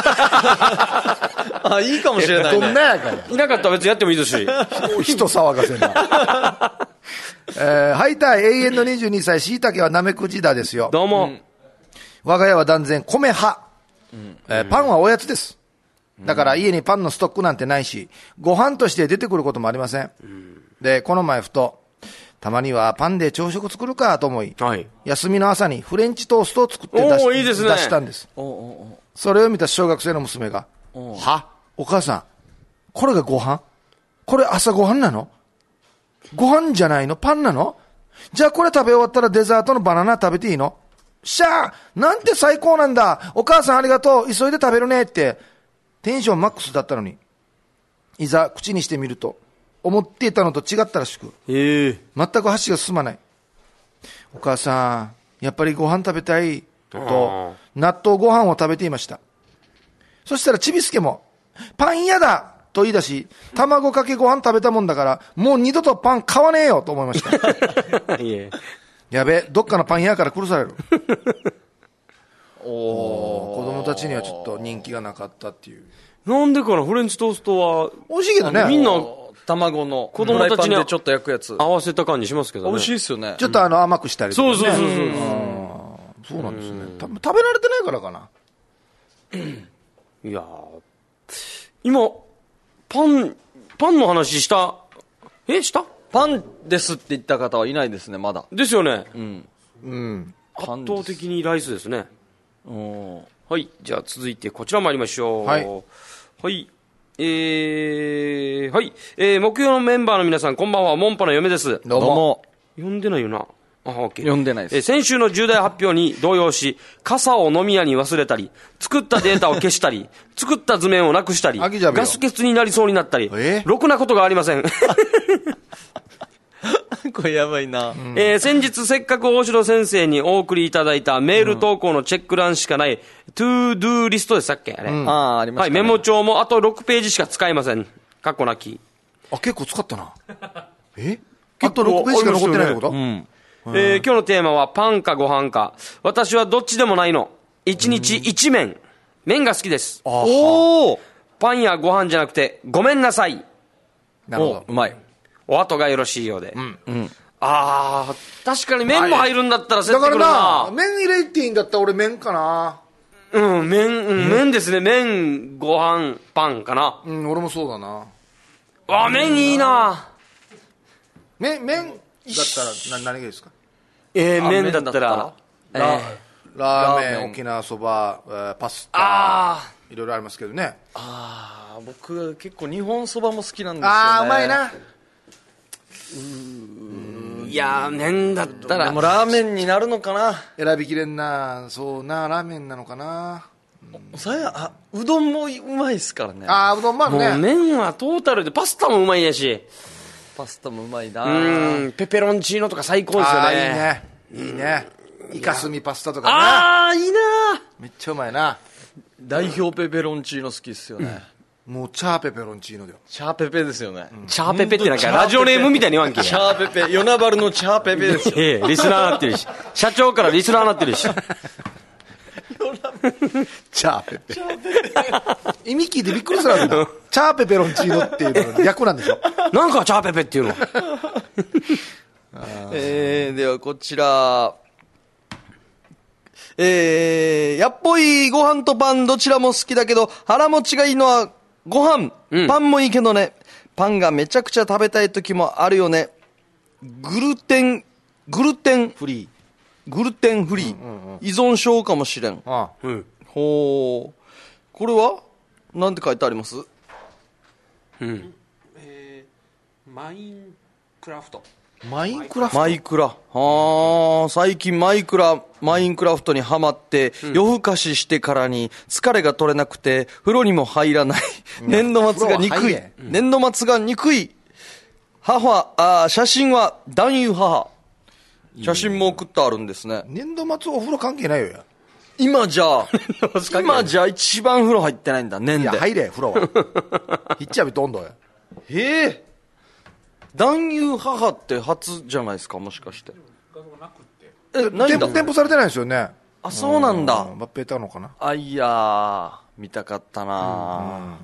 に。いいかもしれないね。 どんなやから。 いなかったら別にやってもいいですし。 人騒がせな。はいたい、永遠の22歳、しいたけはなめくじだですよ。 どうも。 我が家は断然米派。パンはおやつです。だから家にパンのストックなんてないし、ご飯として出てくることもありません。で、この前ふと、たまにはパンで朝食作るかと思い、休みの朝にフレンチトーストを作って出したんです。それを見た小学生の娘が、は？お母さん、これがご飯？これ朝ご飯なの？ご飯じゃないの？パンなの？じゃあこれ食べ終わったらデザートのバナナ食べていいの？しゃあ、なんて最高なんだ。お母さんありがとう。急いで食べるねって。テンションマックスだったのに、いざ口にしてみると、思っていたのと違ったらしく、全く箸が進まない。お母さん、やっぱりご飯食べたいと納豆ご飯を食べていました。そしたらちびすけもパン嫌だと言い出し、卵かけご飯食べたもんだからもう二度とパン買わねえよと思いました。やべえ、どっかのパン屋から殺される。子供たちにはちょっと人気がなかったっていう。 なんでかな、フレンチトーストは美味しいけどね。 みんな卵の子供たちにちょっと焼くやつ合わせた感じしますけどね。 美味しいですよね。 ちょっと甘くしたりとか、ね。そうなんですね。食べられてないからかな。 いや今パンの話した？したパンですって言った方はいないですね、まだ。 ですよね。 圧倒的にライスですね。はい、じゃあ続いてこちら参りましょう。はい。はい。木曜のメンバーの皆さん、こんばんは、モンパの嫁です。 どうも。 呼んでないよな。 読んでないです。 先週の重大発表に動揺し、傘を飲み屋に忘れたり、作ったデータを消したり、作った図面をなくしたり、ガス欠になりそうになったり、ろくなことがありません。 これやばいな。 先日せっかく大城先生にお送りいただいたメール投稿のチェック欄しかない、トゥードゥーリストでしたっけあれ。 ありましたね。 はい、メモ帳もあと6ページしか使えません。かっこなき。 結構使ったな。あと6ページしか残ってないってこと？ 今日のテーマはパンかご飯か。私はどっちでもないの。1日1麺。麺が好きです。パンやご飯じゃなくてごめんなさい。 なるほど。 うまい。 お後がよろしいようで。確かに麺も入るんだったらセットくるな。 だからな、麺入れていいんだったら俺麺かな。 麺ですね。麺、ご飯、パンかな。 俺もそうだな。 麺いいな。 麺だったら何がいいですか？ 麺だったらラーメン、沖縄そば、パスタ、いろいろありますけどね。 僕結構日本そばも好きなんですよね。 うまいな。 いや麺だったらでもラーメンになるのかな。 選びきれんな。そうな、ラーメンなのかな。 うどんもうまいですからね。 うどんもあるね。 もう麺はトータルで、パスタもうまいやし。 パスタもうまいな。 ペペロンチーノとか最高ですよね。 いいね。イカスミパスタとかね。 いいな。 めっちゃうまいな。 代表ペペロンチーノ好きっすよね。 もうチャーペペロンチーノだよ。 チャーペペですよね。 チャーペペってなんかラジオネームみたいに言わんけや。 チャーペペ、与那原のチャーペペですよ。 リスナーなってるし。社長からリスナーなってるし。 チャーペペ。意味聞いてびっくりするんだ。チャーペペロンチーノっていうの略なんでしょ。 なんかチャーペペっていうの。 ではこちら。やっぽいご飯とパンどちらも好きだけど腹持ちがいいのはご飯、パンもいいけどね。パンがめちゃくちゃ食べたい時もあるよね。グルテンフリー、依存症かもしれん。ほう、これはなんて書いてあります？ マインクラフト。 マイクラ。最近マインクラフトにハマって、夜更かししてからに疲れが取れなくて、風呂にも入らない。年度末が憎い。写真は男優母。写真も送ってあるんですね。 年度末お風呂関係ないよや。 今じゃ一番風呂入ってないんだ、年で。 いや、入れ、風呂は。ひっちゃびとんどや。 男優母って初じゃないですか、もしかして。 添付されてないですよね。 そうなんだ。 抜兵たのかな。 いやー、見たかったな。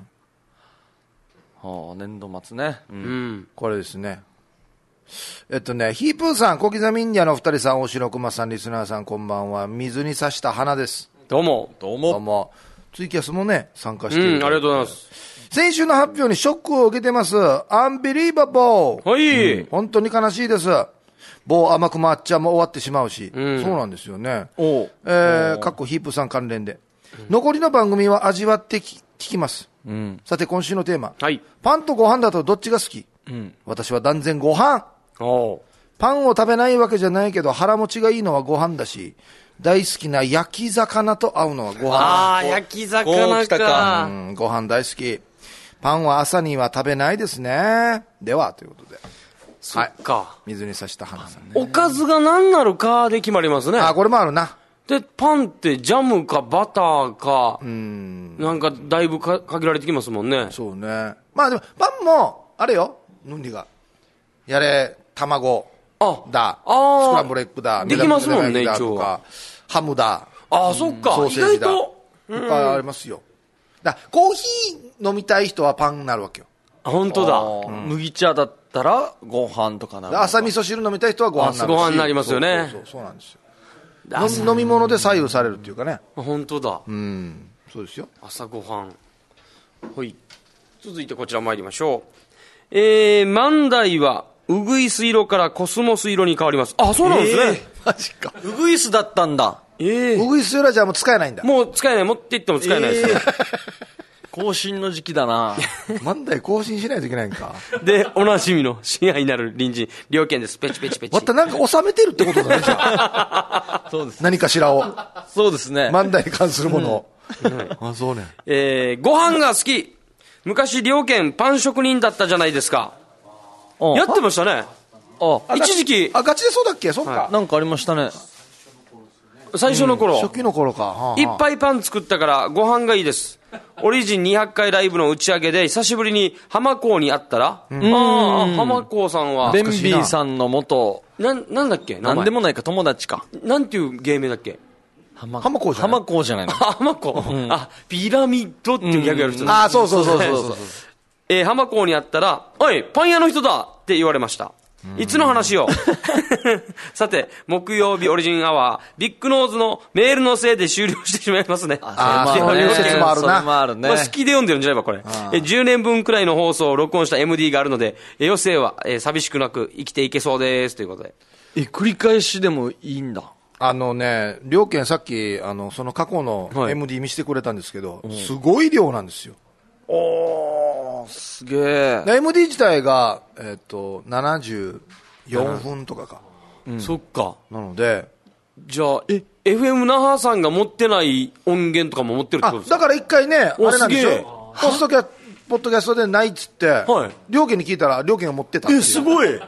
年度末ね。 これですね。ヒープーさん、小刻みインディアのお二人さん、大城熊さん、リスナーさん、こんばんは。水に刺した花です。 どうも。 ツイキャスもね、参加している。 ありがとうございます。 先週の発表にショックを受けてます。アンビリーバボー。本当に悲しいです。某甘くまっちゃんも終わってしまうし。そうなんですよね。かっこヒープさん関連で。残りの番組は味わって聞きます。さて今週のテーマ。パンとご飯だとどっちが好き？私は断然ご飯。パンを食べないわけじゃないけど腹持ちがいいのはご飯だし、大好きな焼き魚と合うのはご飯。 焼き魚か。 ご飯大好き。パンは朝には食べないですね。では、ということで。 そっか。 水に刺した花さんね。 おかずが何なるかで決まりますね。 これもあるな。 で、パンってジャムかバターか、なんかだいぶ限られてきますもんね。 そうね。まあでも、パンも、あれよ、ヌンリが。やれ、卵だ。スクランブルエッグだ。 できますもんね、一応。 ハムだ。 そっか。 ソーセージだ。いっぱいありますよ。コーヒー飲みたい人はパンになるわけよ。 本当だ。 麦茶だったらご飯とかなる。 朝味噌汁飲みたい人はご飯になるし。 ご飯になりますよね。 そうなんですよ。飲み物で左右されるっていうかね。 本当だ。 そうですよ。 朝ごはん。はい。続いてこちら参りましょう。万代はウグイス色からコスモス色に変わります。そうなんですね。 マジか。ウグイスだったんだ。 ウグイスよりはじゃあもう使えないんだ。 もう使えない。持って行っても使えないですね。 更新の時期だな。 万代更新しないといけないんか。 で、おなじみの親愛なる隣人、両県です。ペチペチペチ。 またなんか収めてるってことだね、じゃあ。 そうです。 何かしらを。 そうですね。 万代に関するものを。そうね。 ご飯が好き。昔、両県パン職人だったじゃないですか。やってましたね。一時期。 ガチでそうだっけ？そっか。 なんかありましたね。 最初の頃。 初期の頃か。 いっぱいパン作ったからご飯がいいです。オリジン200回ライブの打ち上げで久しぶりに浜港に会ったら、浜港さんはベンビーさんの元なんだっけ？ なんでもないか友達か。 なんていう芸名だっけ？ 浜港じゃない？ 浜港じゃないの。 浜港。ピラミッドっていうギャグやる人そう。 浜港に会ったら、おい、パン屋の人だって言われました。 いつの話よ。さて、木曜日オリジンアワー、ビッグノーズのメールのせいで終了してしまいますね。 そういう説もあるな。 それもあるね。 好きで読んでるんじゃないば、これ。10年分くらいの放送を録音した MD があるので、余生は寂しくなく生きていけそうです。ということで。 繰り返しでもいいんだ。 両県さっき、その過去の MD 見せてくれたんですけど、すごい量なんですよ。 すげえ。 MD 自体が、74分とかか。 そっか。 なので。 じゃあ、FM 那覇さんが持ってない音源とかも持ってるってことですか？ だから一回ね、あれなんでしょ。ポッドキャストでないっつって、両県に聞いたら、両県が持ってたっていう。 すごい。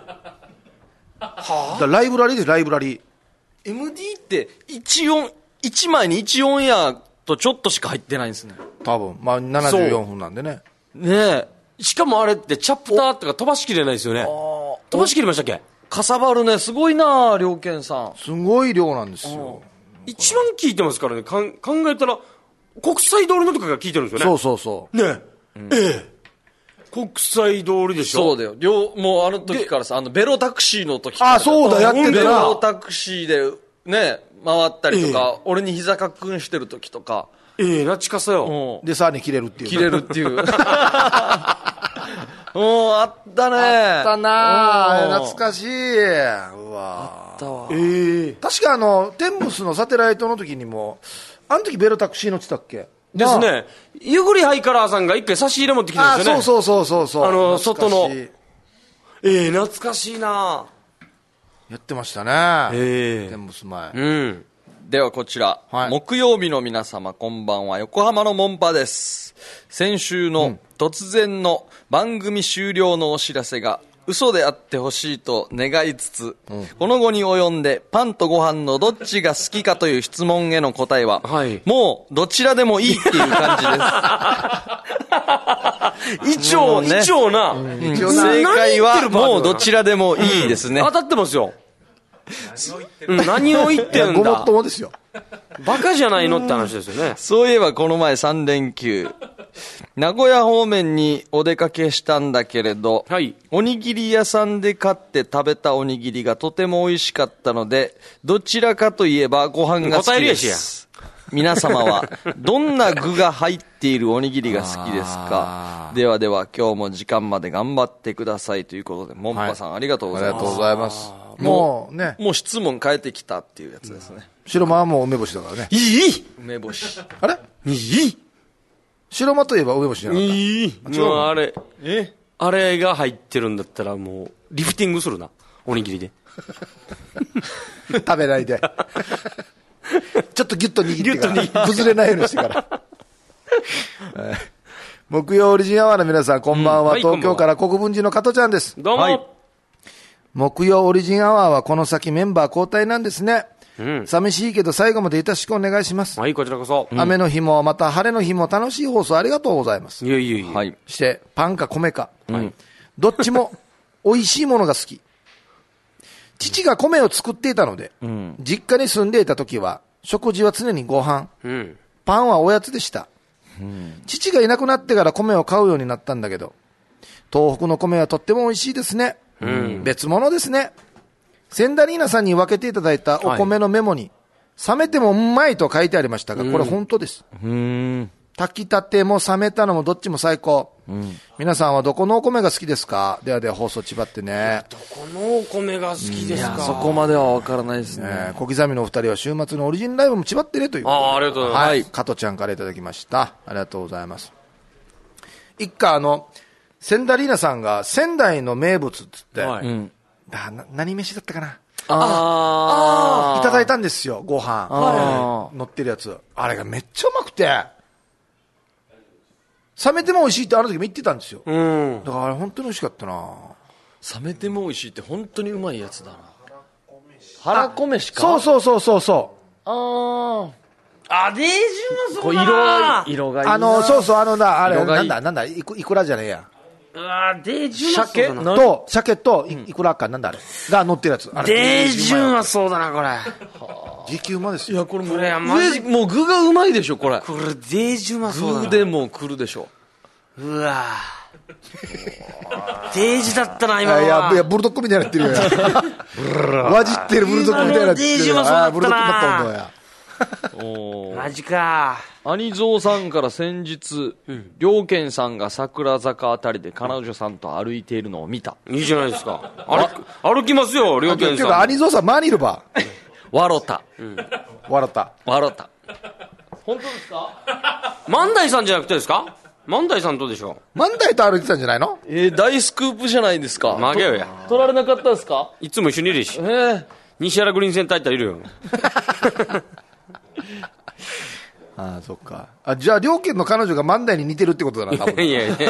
ライブラリです、ライブラリ。 MD って1枚に1音やとちょっとしか入ってないんですね。 多分。まあ、74分なんでね。 ねえ。 しかもあれってチャプターとか飛ばしきれないですよね。飛ばしきれましたっけ？ かさばるね。すごいな、両県さん。 すごい量なんですよ。 一番聞いてますからね。考えたら、国際通りのとかが聞いてるんですよね。 そう。 ねえ。国際通りでしょ。 そうだよ。もうあの時からさ、ベロタクシーの時から。 そうだ、やってベたな。 ロタクシーでね、回ったりとか、俺に膝かっくんしてる時とか。 なちかさよ。 で、さらに切れるっていう。 切れるっていう。あったね。 あったな。懐かしい。うわ。 あったわ。 確かテンムスのサテライトの時にも、あの時ベロタクシー乗ってたっけですね。ゆぐりハイカラーさんが一回差し入れ持ってきたんですよね。 そう。 外の。懐かしいな。 やってましたね。テンムス前。 ではこちら、木曜日の皆様こんばんは、横浜のモンパです。先週の突然の番組終了のお知らせが嘘であってほしいと願いつつ、この後に及んでパンとご飯のどっちが好きかという質問への答えは、もうどちらでもいいっていう感じです。 一応な。 正解はもうどちらでもいいですね。 当たってますよ。何を言ってんだ。 ごもっともですよ。 バカじゃないのって話ですよね。 そういえばこの前3連休、名古屋方面にお出かけしたんだけれど、おにぎり屋さんで買って食べたおにぎりがとても美味しかったので、どちらかといえばご飯が好きです。皆様はどんな具が入っているおにぎりが好きですか？ではでは今日も時間まで頑張ってくださいということで、モンパさんありがとうございます。 ありがとうございます。 もう質問変えてきたっていうやつですね。 白間はもう梅干しだからね。 梅干し。 あれ白間といえば梅干しじゃなかった。 もうあれが入ってるんだったらもうリフティングするな、おにぎりで。 食べないで。ちょっとギュッと握ってから崩れないようにしてから。木曜オリジンアワーの皆さんこんばんは。東京から国分寺の加トちゃんです。 どうも。 木曜オリジンアワーはこの先メンバー交代なんですね。寂しいけど最後までよろしくお願いします。 はい、こちらこそ。 雨の日もまた晴れの日も楽しい放送ありがとうございます。 はい。 してパンか米か、どっちも美味しいものが好き。父が米を作っていたので、実家に住んでいた時は食事は常にご飯、パンはおやつでした。父がいなくなってから米を買うようになったんだけど、東北の米はとっても美味しいですね。別物ですね。センダリーナさんに分けていただいたお米のメモに、冷めてもうまいと書いてありましたが、これ本当です。炊きたても冷めたのもどっちも最高。皆さんはどこのお米が好きですか？ではでは放送ちばってね。 どこのお米が好きですか？ そこまでは分からないですね。 小刻みのお二人は週末のオリジンライブもちばってねという。 ありがとうございます。 加トちゃんからいただきました。ありがとうございます。一家センダリーナさんが仙台の名物っつって、何飯だったかな。いただいたんですよ、ご飯。乗ってるやつ。あれがめっちゃうまくて、冷めても美味しいってあの時も言ってたんですよ。だからあれ本当に美味しかったな。 冷めても美味しいって本当にうまいやつだな。腹米しか。 そう。 デージュもそうだな。 色がいいな。 なんだ、いくらじゃねえや。 デージュ鮭といくらかなんだあれが乗ってるやつ。 デージュはそうだなこれ。 激うまですよ。 いやこれもう具がうまいでしょこれ。 これデージュはそうだな。 具でもう来るでしょ。 うわデージだったな、今は。 いや、ブルドッグみたいになってるよ。わじってるブルドッグみたいになってるよ。 デージもそうだったな。 ブルドッグだったんだよ。 マジか。 兄蔵さんから先日、良健さんが桜坂あたりで彼女さんと歩いているのを見た。 いいじゃないですか。歩きますよ、良健さん。 兄蔵さん、マニルバー。 笑った。 笑った。 笑った。本当ですか？ 万代さんじゃなくてですか？万代さんとでしょ。 万代と歩いてたんじゃないの？ 大スクープじゃないですか。 負けよや。 取られなかったですか？ いつも一緒にいるし。西原グリーンセンター行ったらいるよ。 ああ、そっか。じゃあ、良健の彼女が万代に似てるってことだな、多分。 いやいや。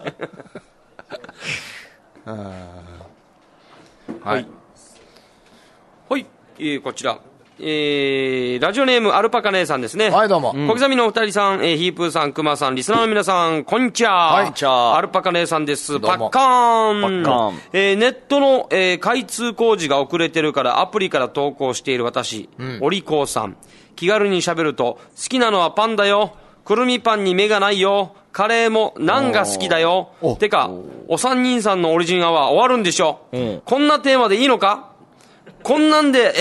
はい。はい。こちら。ラジオネームアルパカ姉さんですね。 はい、どうも。 小刻みのお二人さん、ヒープーさん、クマさん、リスナーの皆さん、こんにちは。 はい、 アルパカ姉さんです。パッカーン。 パッカーン。 ネットの、開通工事が遅れてるからアプリから投稿している私、おりこうさん。気軽に喋ると、好きなのはパンだよ。くるみパンに目がないよ。カレーもナンが好きだよ。てか、お三人さんのオリジンアワー終わるんでしょ。こんなテーマでいいのか？こんなんで、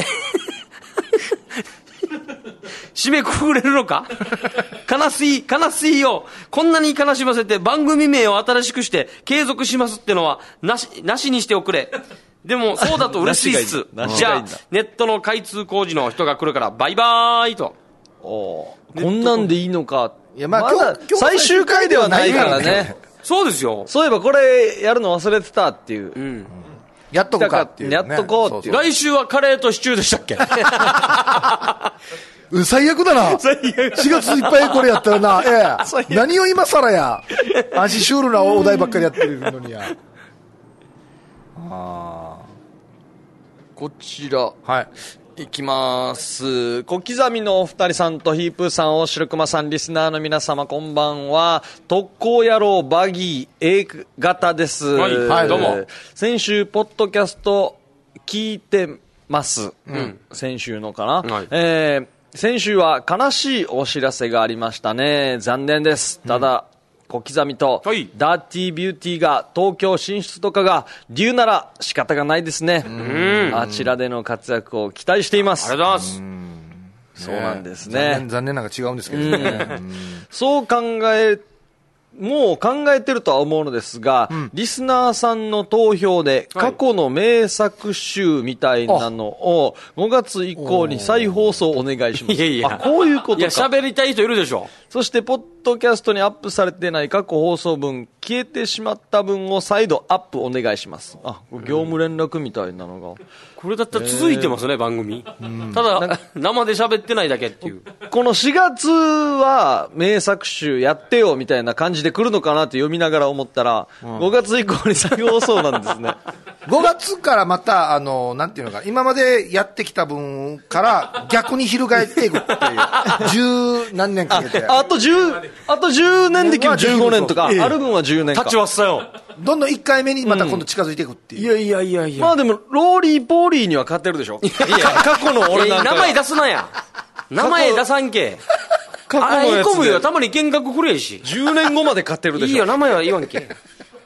締めくくれるのか？悲しいよ。こんなに悲しませて番組名を新しくして継続しますってのはなしにしておくれ。でもそうだと嬉しいっす。じゃあネットの開通工事の人が来るからバイバーイと。 こんなんでいいのか。 いや、まあ、 まだ最終回ではないからね。 そうですよ。 そういえばこれやるの忘れてたっていう。 やっとこうかっていう、ね。 やっとこうっていう。 来週はカレーとシチューでしたっけ？ 最悪だな。4月いっぱいこれやったらな。何を今更や。安心シュールなお題ばっかりやってるのにや。 こちら。 はい。 いきます。小刻みのお二人さんとヒープーさん、大城熊さん、リスナーの皆様、こんばんは。特攻野郎バギー A 型です。 はい、どうも。 先週、ポッドキャスト聞いてます。先週のかな。先週は悲しいお知らせがありましたね。残念です。ただ、小刻みと、ダーティービューティーが東京進出とかが理由なら仕方がないですね。あちらでの活躍を期待しています。 ありがとうございます。 そうなんですね。 残念なんか違うんですけどね。 そうもう考えてるとは思うのですが、リスナーさんの投票で過去の名作集みたいなのを5月以降に再放送お願いします。こういうことか。 いや、喋りたい人いるでしょ。 そして、ポッドキャストにアップされてない過去放送分、消えてしまった分を再度アップお願いします。業務連絡みたいなのが。 これだったら続いてますね、番組。ただ、生で喋ってないだけっていう。 この4月は名作集やってよみたいな感じで来るのかなって読みながら思ったら、5月以降に再放送なんですね。 5月からまた、なんていうのか、今までやってきた分から逆に翻っていくっていう。十何年かけて。 あと10年できる15年とか、ある分は10年か。 立ちわっさよ。 どんどん1回目にまた今度近づいていくっていう。 いや。 まあでも、ローリー・ポーリーには勝てるでしょ。いや、過去の俺なんか。 名前出すなや。名前出さんけ。 過去のやつで。 込むよ。たまに見学くれし。 10年後まで勝てるでしょ。 いいよ、名前は言わんけ。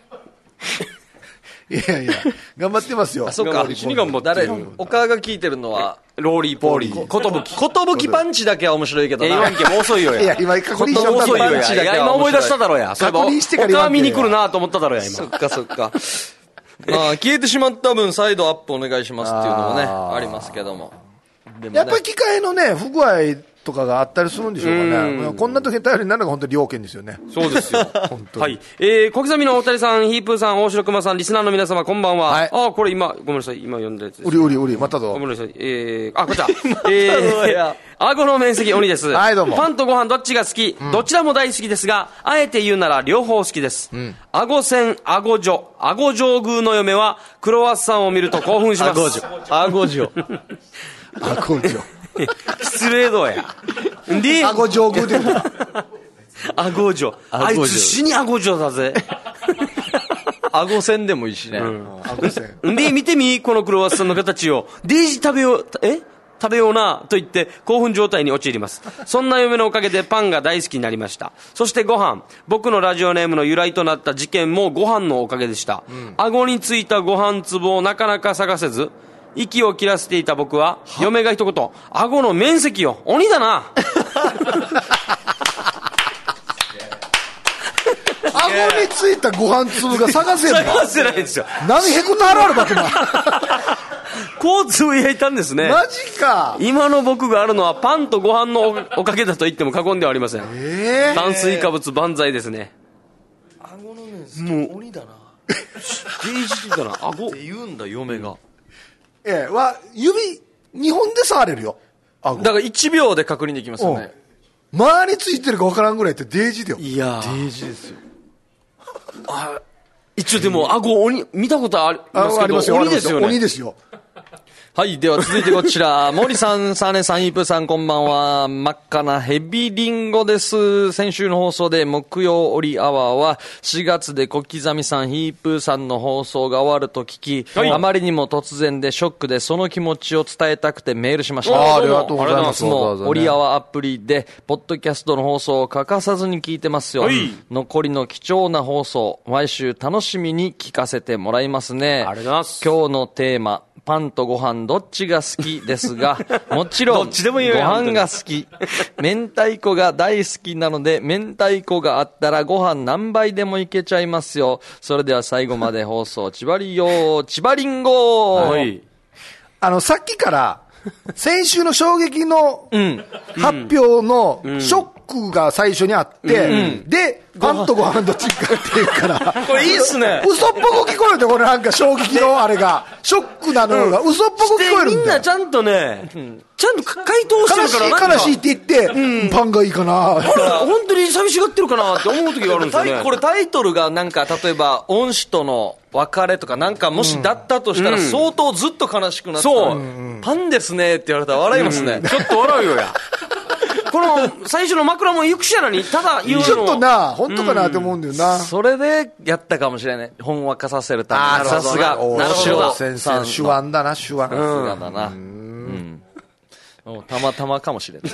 いや、頑張ってますよ。 そっか。 死に頑張ってる。 岡が聞いてるのは、 ローリー・ポーリー。 ことぶきパンチだけは面白いけどな。 言わんけ、もう遅いよや。 いや、今確認しちゃった遅いよや。いや、今思い出しただろや。 確認してから言わんけ。 岡見に来るなと思っただろや、今。 そっか。まあ、消えてしまった分、再度アップお願いしますっていうのもね、ありますけども。 やっぱり機械のね、不具合とかがあったりするんでしょうかね。こんな時に頼りになるのが本当に良健ですよね。 そうですよ。本当に。はい。小刻みのお二人さん、ヒープーさん、大城熊さん、リスナーの皆様、こんばんは。はい。これ今、ごめんなさい。今読んだやつです。 うり、またどう。 ごめんなさい。こちら。顎の面積鬼です。 はい、どうも。 パンとご飯どっちが好き？どちらも大好きですが、あえて言うなら両方好きです。顎線、顎女宮の嫁は、クロワッサンを見ると興奮します。 顎女。 失礼度や。で、 顎上宮で。 顎女。あいつ死に顎女だぜ。 顎線でもいいしね。 顎線。 で、見てみ、このクロワッサンの形を。デージ食べよう。 食べようなと言って興奮状態に陥ります。そんな嫁のおかげでパンが大好きになりました。そしてご飯、僕のラジオネームの由来となった事件もご飯のおかげでした。顎についたご飯粒をなかなか探せず、息を切らせていた僕は、嫁が一言、顎の面積よ、鬼だな。 顎についたご飯粒が探せるの？ 探せないんですよ。 何ヘクタールあるバクマ。 こうつぶやいたんですね。 マジか。 今の僕があるのはパンとご飯のおかげだと言っても過言ではありません。炭水化物万歳ですね。 顎の面積鬼だな。 芸術だな。顎って言うんだ嫁が。 指2本で触れるよ。顎だから1秒で確認できますよね。 周りついてるか分からんぐらいってデージだよ。 いやデージですよ。 一応でも顎鬼見たことありますけど、鬼ですよね。 鬼ですよ。 はい。では続いてこちら。森さん、サネさん、イープーさん、こんばんは。真っ赤なヘビリンゴです。先週の放送で木曜オリアワーは4月で小刻みさん、ヒープーさんの放送が終わると聞き、あまりにも突然でショックでその気持ちを伝えたくてメールしました。 ありがとうございます。 いつもオリアワーアプリで、ポッドキャストの放送を欠かさずに聞いてますよ。残りの貴重な放送、毎週楽しみに聞かせてもらいますね。 ありがとうございます。 今日のテーマ、パンとご飯どっちが好きですが、もちろんご飯が好き。明太子が大好きなので、明太子があったらご飯何杯でもいけちゃいますよ。それでは最後まで放送ちばりよちばりんご。 はい。 さっきから先週の衝撃の発表のショックが最初にあって、でパンとご飯どっちかっていうからこれいいっすね。 嘘っぽく聞こえて、これなんか衝撃のあれがショックなのが嘘っぽく聞こえるんだよ。 みんなちゃんとね、ちゃんと回答してるから、 悲しいって言って、パンがいいかな。 本当に寂しがってるかなって思う時があるんですよね。 これタイトルがなんか例えば恩師との別れとかなんかもしだったとしたら相当ずっと悲しくなったら、パンですねって言われたら笑いますね。 ちょっと笑うよや。この最初の枕も行くしやなにただ言うのちょっとな本当かなって思うんだよな。 それでやったかもしれない。ほんわかさせるために。さすがなるほど。先生手腕だな、手腕。さすがだな。たまたまかもしれない。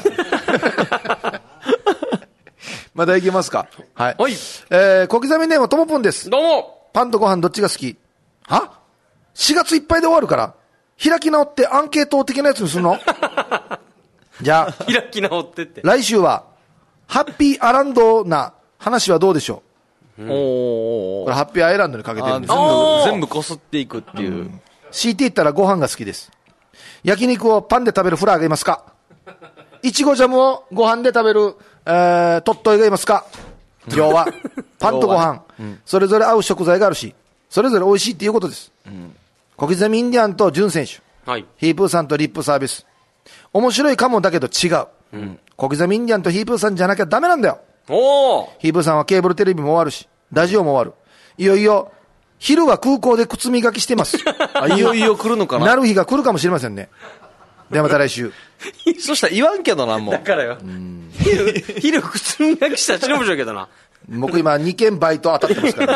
まだいけますか。はい。小刻みネームともぽんです。 どうも。 パンとご飯どっちが好き？は ?4 月いっぱいで終わるから開き直ってアンケート的なやつにするの？じゃあ開き直ってって来週はハッピーアランドな話はどうでしょう？これハッピーアイランドにかけてるんですよ。 全部こすっていくっていう。 強いて言ったらご飯が好きです。焼肉をパンで食べるフラーがいますか？いちごジャムをご飯で食べる、トットイがいますか？要はパンとご飯、それぞれ合う食材があるし、それぞれ美味しいっていうことです。小刻みインディアンとジュン選手、ヒープーさんとリップサービス、面白いかもだけど違う、小刻みインディアンとヒープーさんじゃなきゃダメなんだよ。ヒープーさんはケーブルテレビも終わるしラジオも終わる。いよいよ昼は空港で靴磨きしてます。 いよいよ来るのかな。 なる日が来るかもしれませんね。ではまた来週。 そしたら言わんけどな、もう。 だからよ。昼靴磨きしたら白ぶしょうけどな。 僕今2件バイト当たってますから、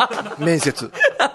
ね、面接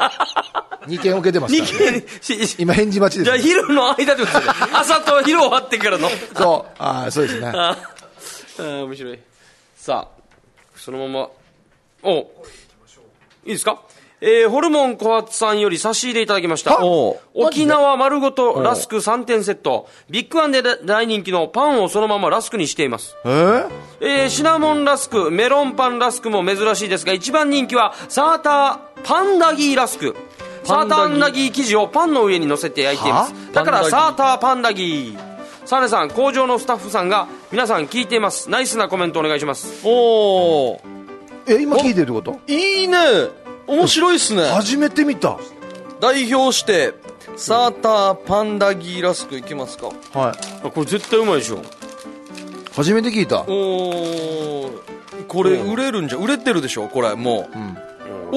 2件受けてますから、ね、今返事待ちです、ね、 じゃあ昼の間ってことですね。朝と昼終わってからのそうそうですね。 面白い。さあそのままいいですか。ホルモン小発さんより差し入れいただきました。沖縄丸ごとラスク3点セット。ビッグワンで大人気のパンをそのままラスクにしています。シナモンラスク、メロンパンラスクも珍しいですが、一番人気はサーターパンダギーラスク。サーターパンダギー生地をパンの上に乗せて焼いています。だからサーターパンダギー。サネさん、工場のスタッフさんが皆さん聞いています。ナイスなコメントお願いします。 今聞いてるってこと？ いいね、面白いっすね。 初めて見た。 代表してサーターパンダギーラスクいきますか。 はい。 これ絶対うまいでしょ。 初めて聞いた。 これ売れるんじゃ、売れてるでしょこれもう。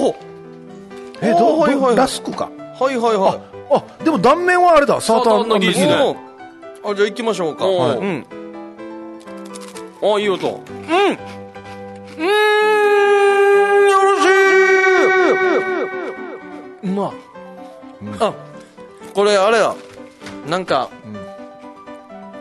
ラスクか。 はいはいはい。 でも断面はあれだ、サーターパンダギーね。 じゃあ行きましょうか。 いい音。 よろしい。これあれだ、なんか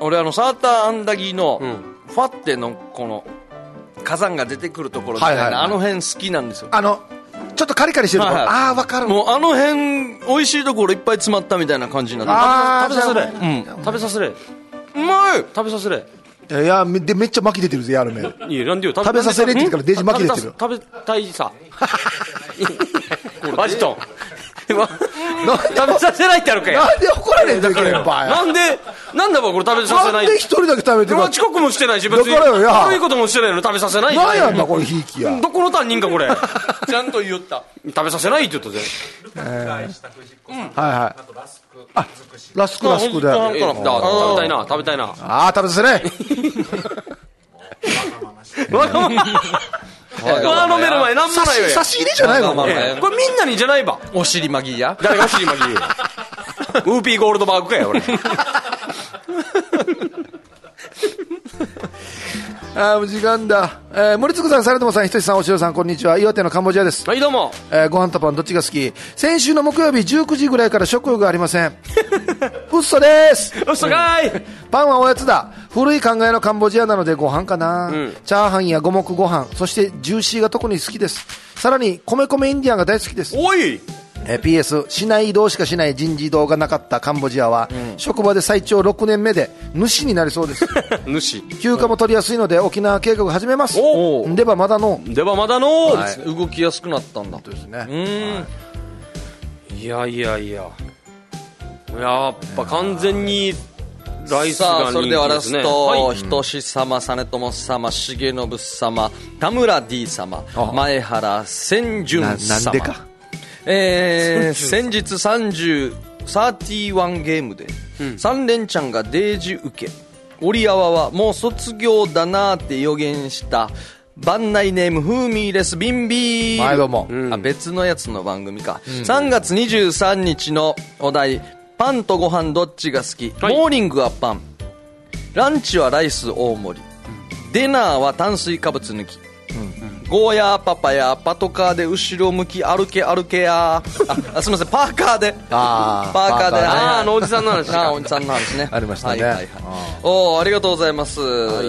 俺サーターアンダギーのファッテのこの火山が出てくるところみたいな、あの辺好きなんですよ。 ちょっとカリカリしてるところ、ああ分かる。 もうあの辺美味しいところいっぱい詰まったみたいな感じになって、 食べさせれ、食べさせれ、 うまい。 食べさせれ。 いやめっちゃ巻き出てるぜやるめ。 いやなんでよ、 食べさせれって言ってからデジ巻き出てる。 食べたいさ。マジと。食べさせないってあるかや。 なんで怒られんだよ、 なんだこれ食べさせない。 なんで一人だけ食べてるか。 遅刻もしてないし、別に悪いこともしてないの食べさせない。 何やんだこれひいきや。 どこの担任かこれ。 ちゃんと言った。 食べさせないって言ったぜ。 はいはい。あ、ラスクで。 食べたいな、食べたいな。 ああ、食べさせない。 飲める前なんもないよ。 差し入れじゃないのこれみんなにじゃないば。 お尻マギーや。 誰がお尻マギー。ウーピーゴールドバーグかよ俺。 ああ、時間だ。森津さん、サルトモさん、ひとしさん、おしろさん、こんにちは。岩手のカンボジアです。 はい、どうも。 ご飯とパンどっちが好き？先週の木曜日19時ぐらいから食欲がありません。嘘です。 嘘かい。 パンはおやつだ。古い考えのカンボジアなのでご飯かな、チャーハンや五目ご飯、そしてジューシーが特に好きです。さらに米米インディアンが大好きです。 おい。 PS 市内移動しかしない人事異動がなかったカンボジアは、職場で最長6年目で主になりそうです。 主休暇も取りやすいので沖縄計画始めます。ではまだの動きやすくなったんだですね。 いややっぱ完全にライスが人気ですね。 それではラスト、ひとし様、実朝様、重信様、田村 D 様、前原千順様。 なんでか。 先日31ゲームで3連チャンがデージ受け、折り合わはもう卒業だなーって予言した番内ネームフーミーレスビンビー。 はい、どうも。 別のやつの番組か。3月23日のお題、パンとご飯どっちが好き、モーニングはパン、ランチはライス大盛り、ディナーは炭水化物抜き、ゴーヤーパパやパトカーで後ろ向き歩けやすみません、パーカーででおじさんの話おじさんの話ね。 ありましたね。 ありがとうございます。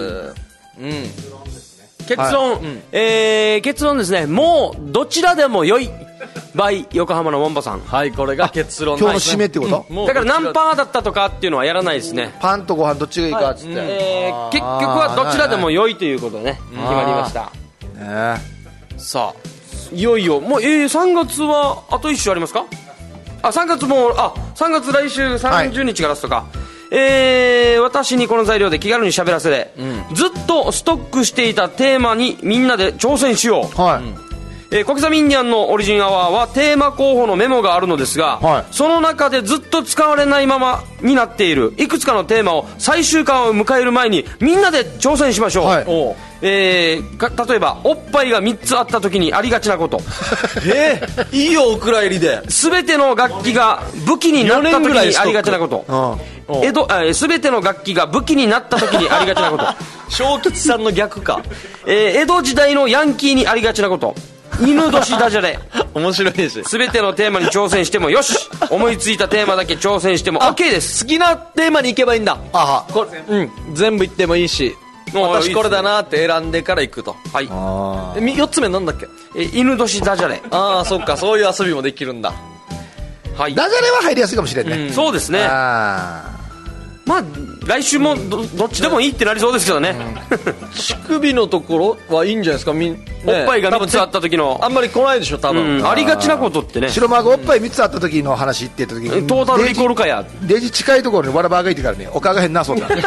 結論ですね。もうどちらでも良い by 横浜のモンバさん。 はい、これが結論。 今日の締めってこと？ だから何パーだったとかっていうのはやらないですね。 パンとご飯どっちがいいかっつって、 結局はどちらでも良いということでね、決まりました。さあいよいよもう3月はあと1週ありますか。3月来週30日がラストか。私にこの材料で気軽に喋らせで、ずっとストックしていたテーマにみんなで挑戦しよう。小刻みインディアンのオリジンアワーはテーマ候補のメモがあるのですが、その中でずっと使われないままになっているいくつかのテーマを最終回を迎える前にみんなで挑戦しましょう。例えばおっぱいが3つあった時にありがちなこと。 いいよ、お蔵入りで。 全ての楽器が武器になった時にありがちなこと。全ての楽器が武器になった時にありがちなこと。 小吉さんの逆か。 江戸時代のヤンキーにありがちなこと。犬年ダジャレ。 面白いです。 全てのテーマに挑戦してもよし、思いついたテーマだけ挑戦しても OK です。 好きなテーマに行けばいいんだ。全部行ってもいいし、私これだなって選んでから行くと。はい。4つ目なんだっけ。 犬年ダジャレ。 そっか、そういう遊びもできるんだ。 はい。ダジャレは入りやすいかもしれんね。 そうですね。まあ来週も どっちでもいいってなりそうですけどね。 乳首のところはいいんじゃないですか。 おっぱいが3つあった時のあんまり来ないでしょ多分。 ありがちなことってね。 白間がおっぱい3つあった時の話って言った時にトータルイコールかや。 デジ近いところにわらばがいてからね、おかがへんなそんな。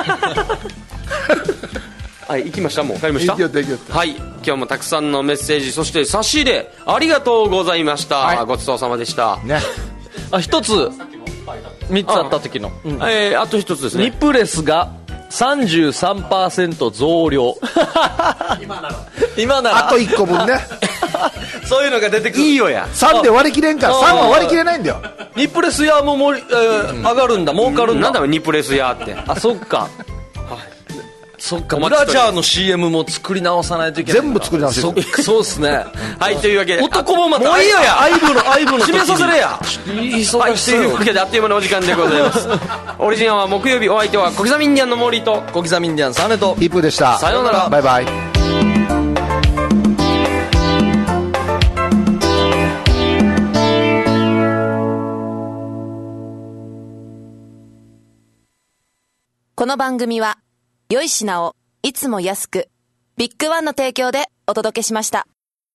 はい、行きました。もう帰りました。はい、今日もたくさんのメッセージ、そして差し入れありがとうございました。ごちそうさまでしたね。 一つ3つあった時のあと一つですね。 ニプレスが 33% 増量。今ならあと1個分ね。 そういうのが出てくる。 いいよや。 3で割り切れんから。3は割り切れないんだよ。 ニプレス屋も上がるんだ、儲かるんだ。 なんだろニプレス屋って。 そっか。 そっか、ブラジャーの CM も作り直さないといけない。 全部作り直してる。 そうですね。 はい、というわけで。 男もまた。 もういいよや。 アイブの締めさせれや。 はい、 というわけで、あっという間のお時間でございます。オリジナルは木曜日、お相手は小刻みインディアンの森と、 小刻みインディアンサネと、 ヒープーでした。 さようなら。 バイバイ。 この番組は、良い品をいつも安く、ビッグワンの提供でお届けしました。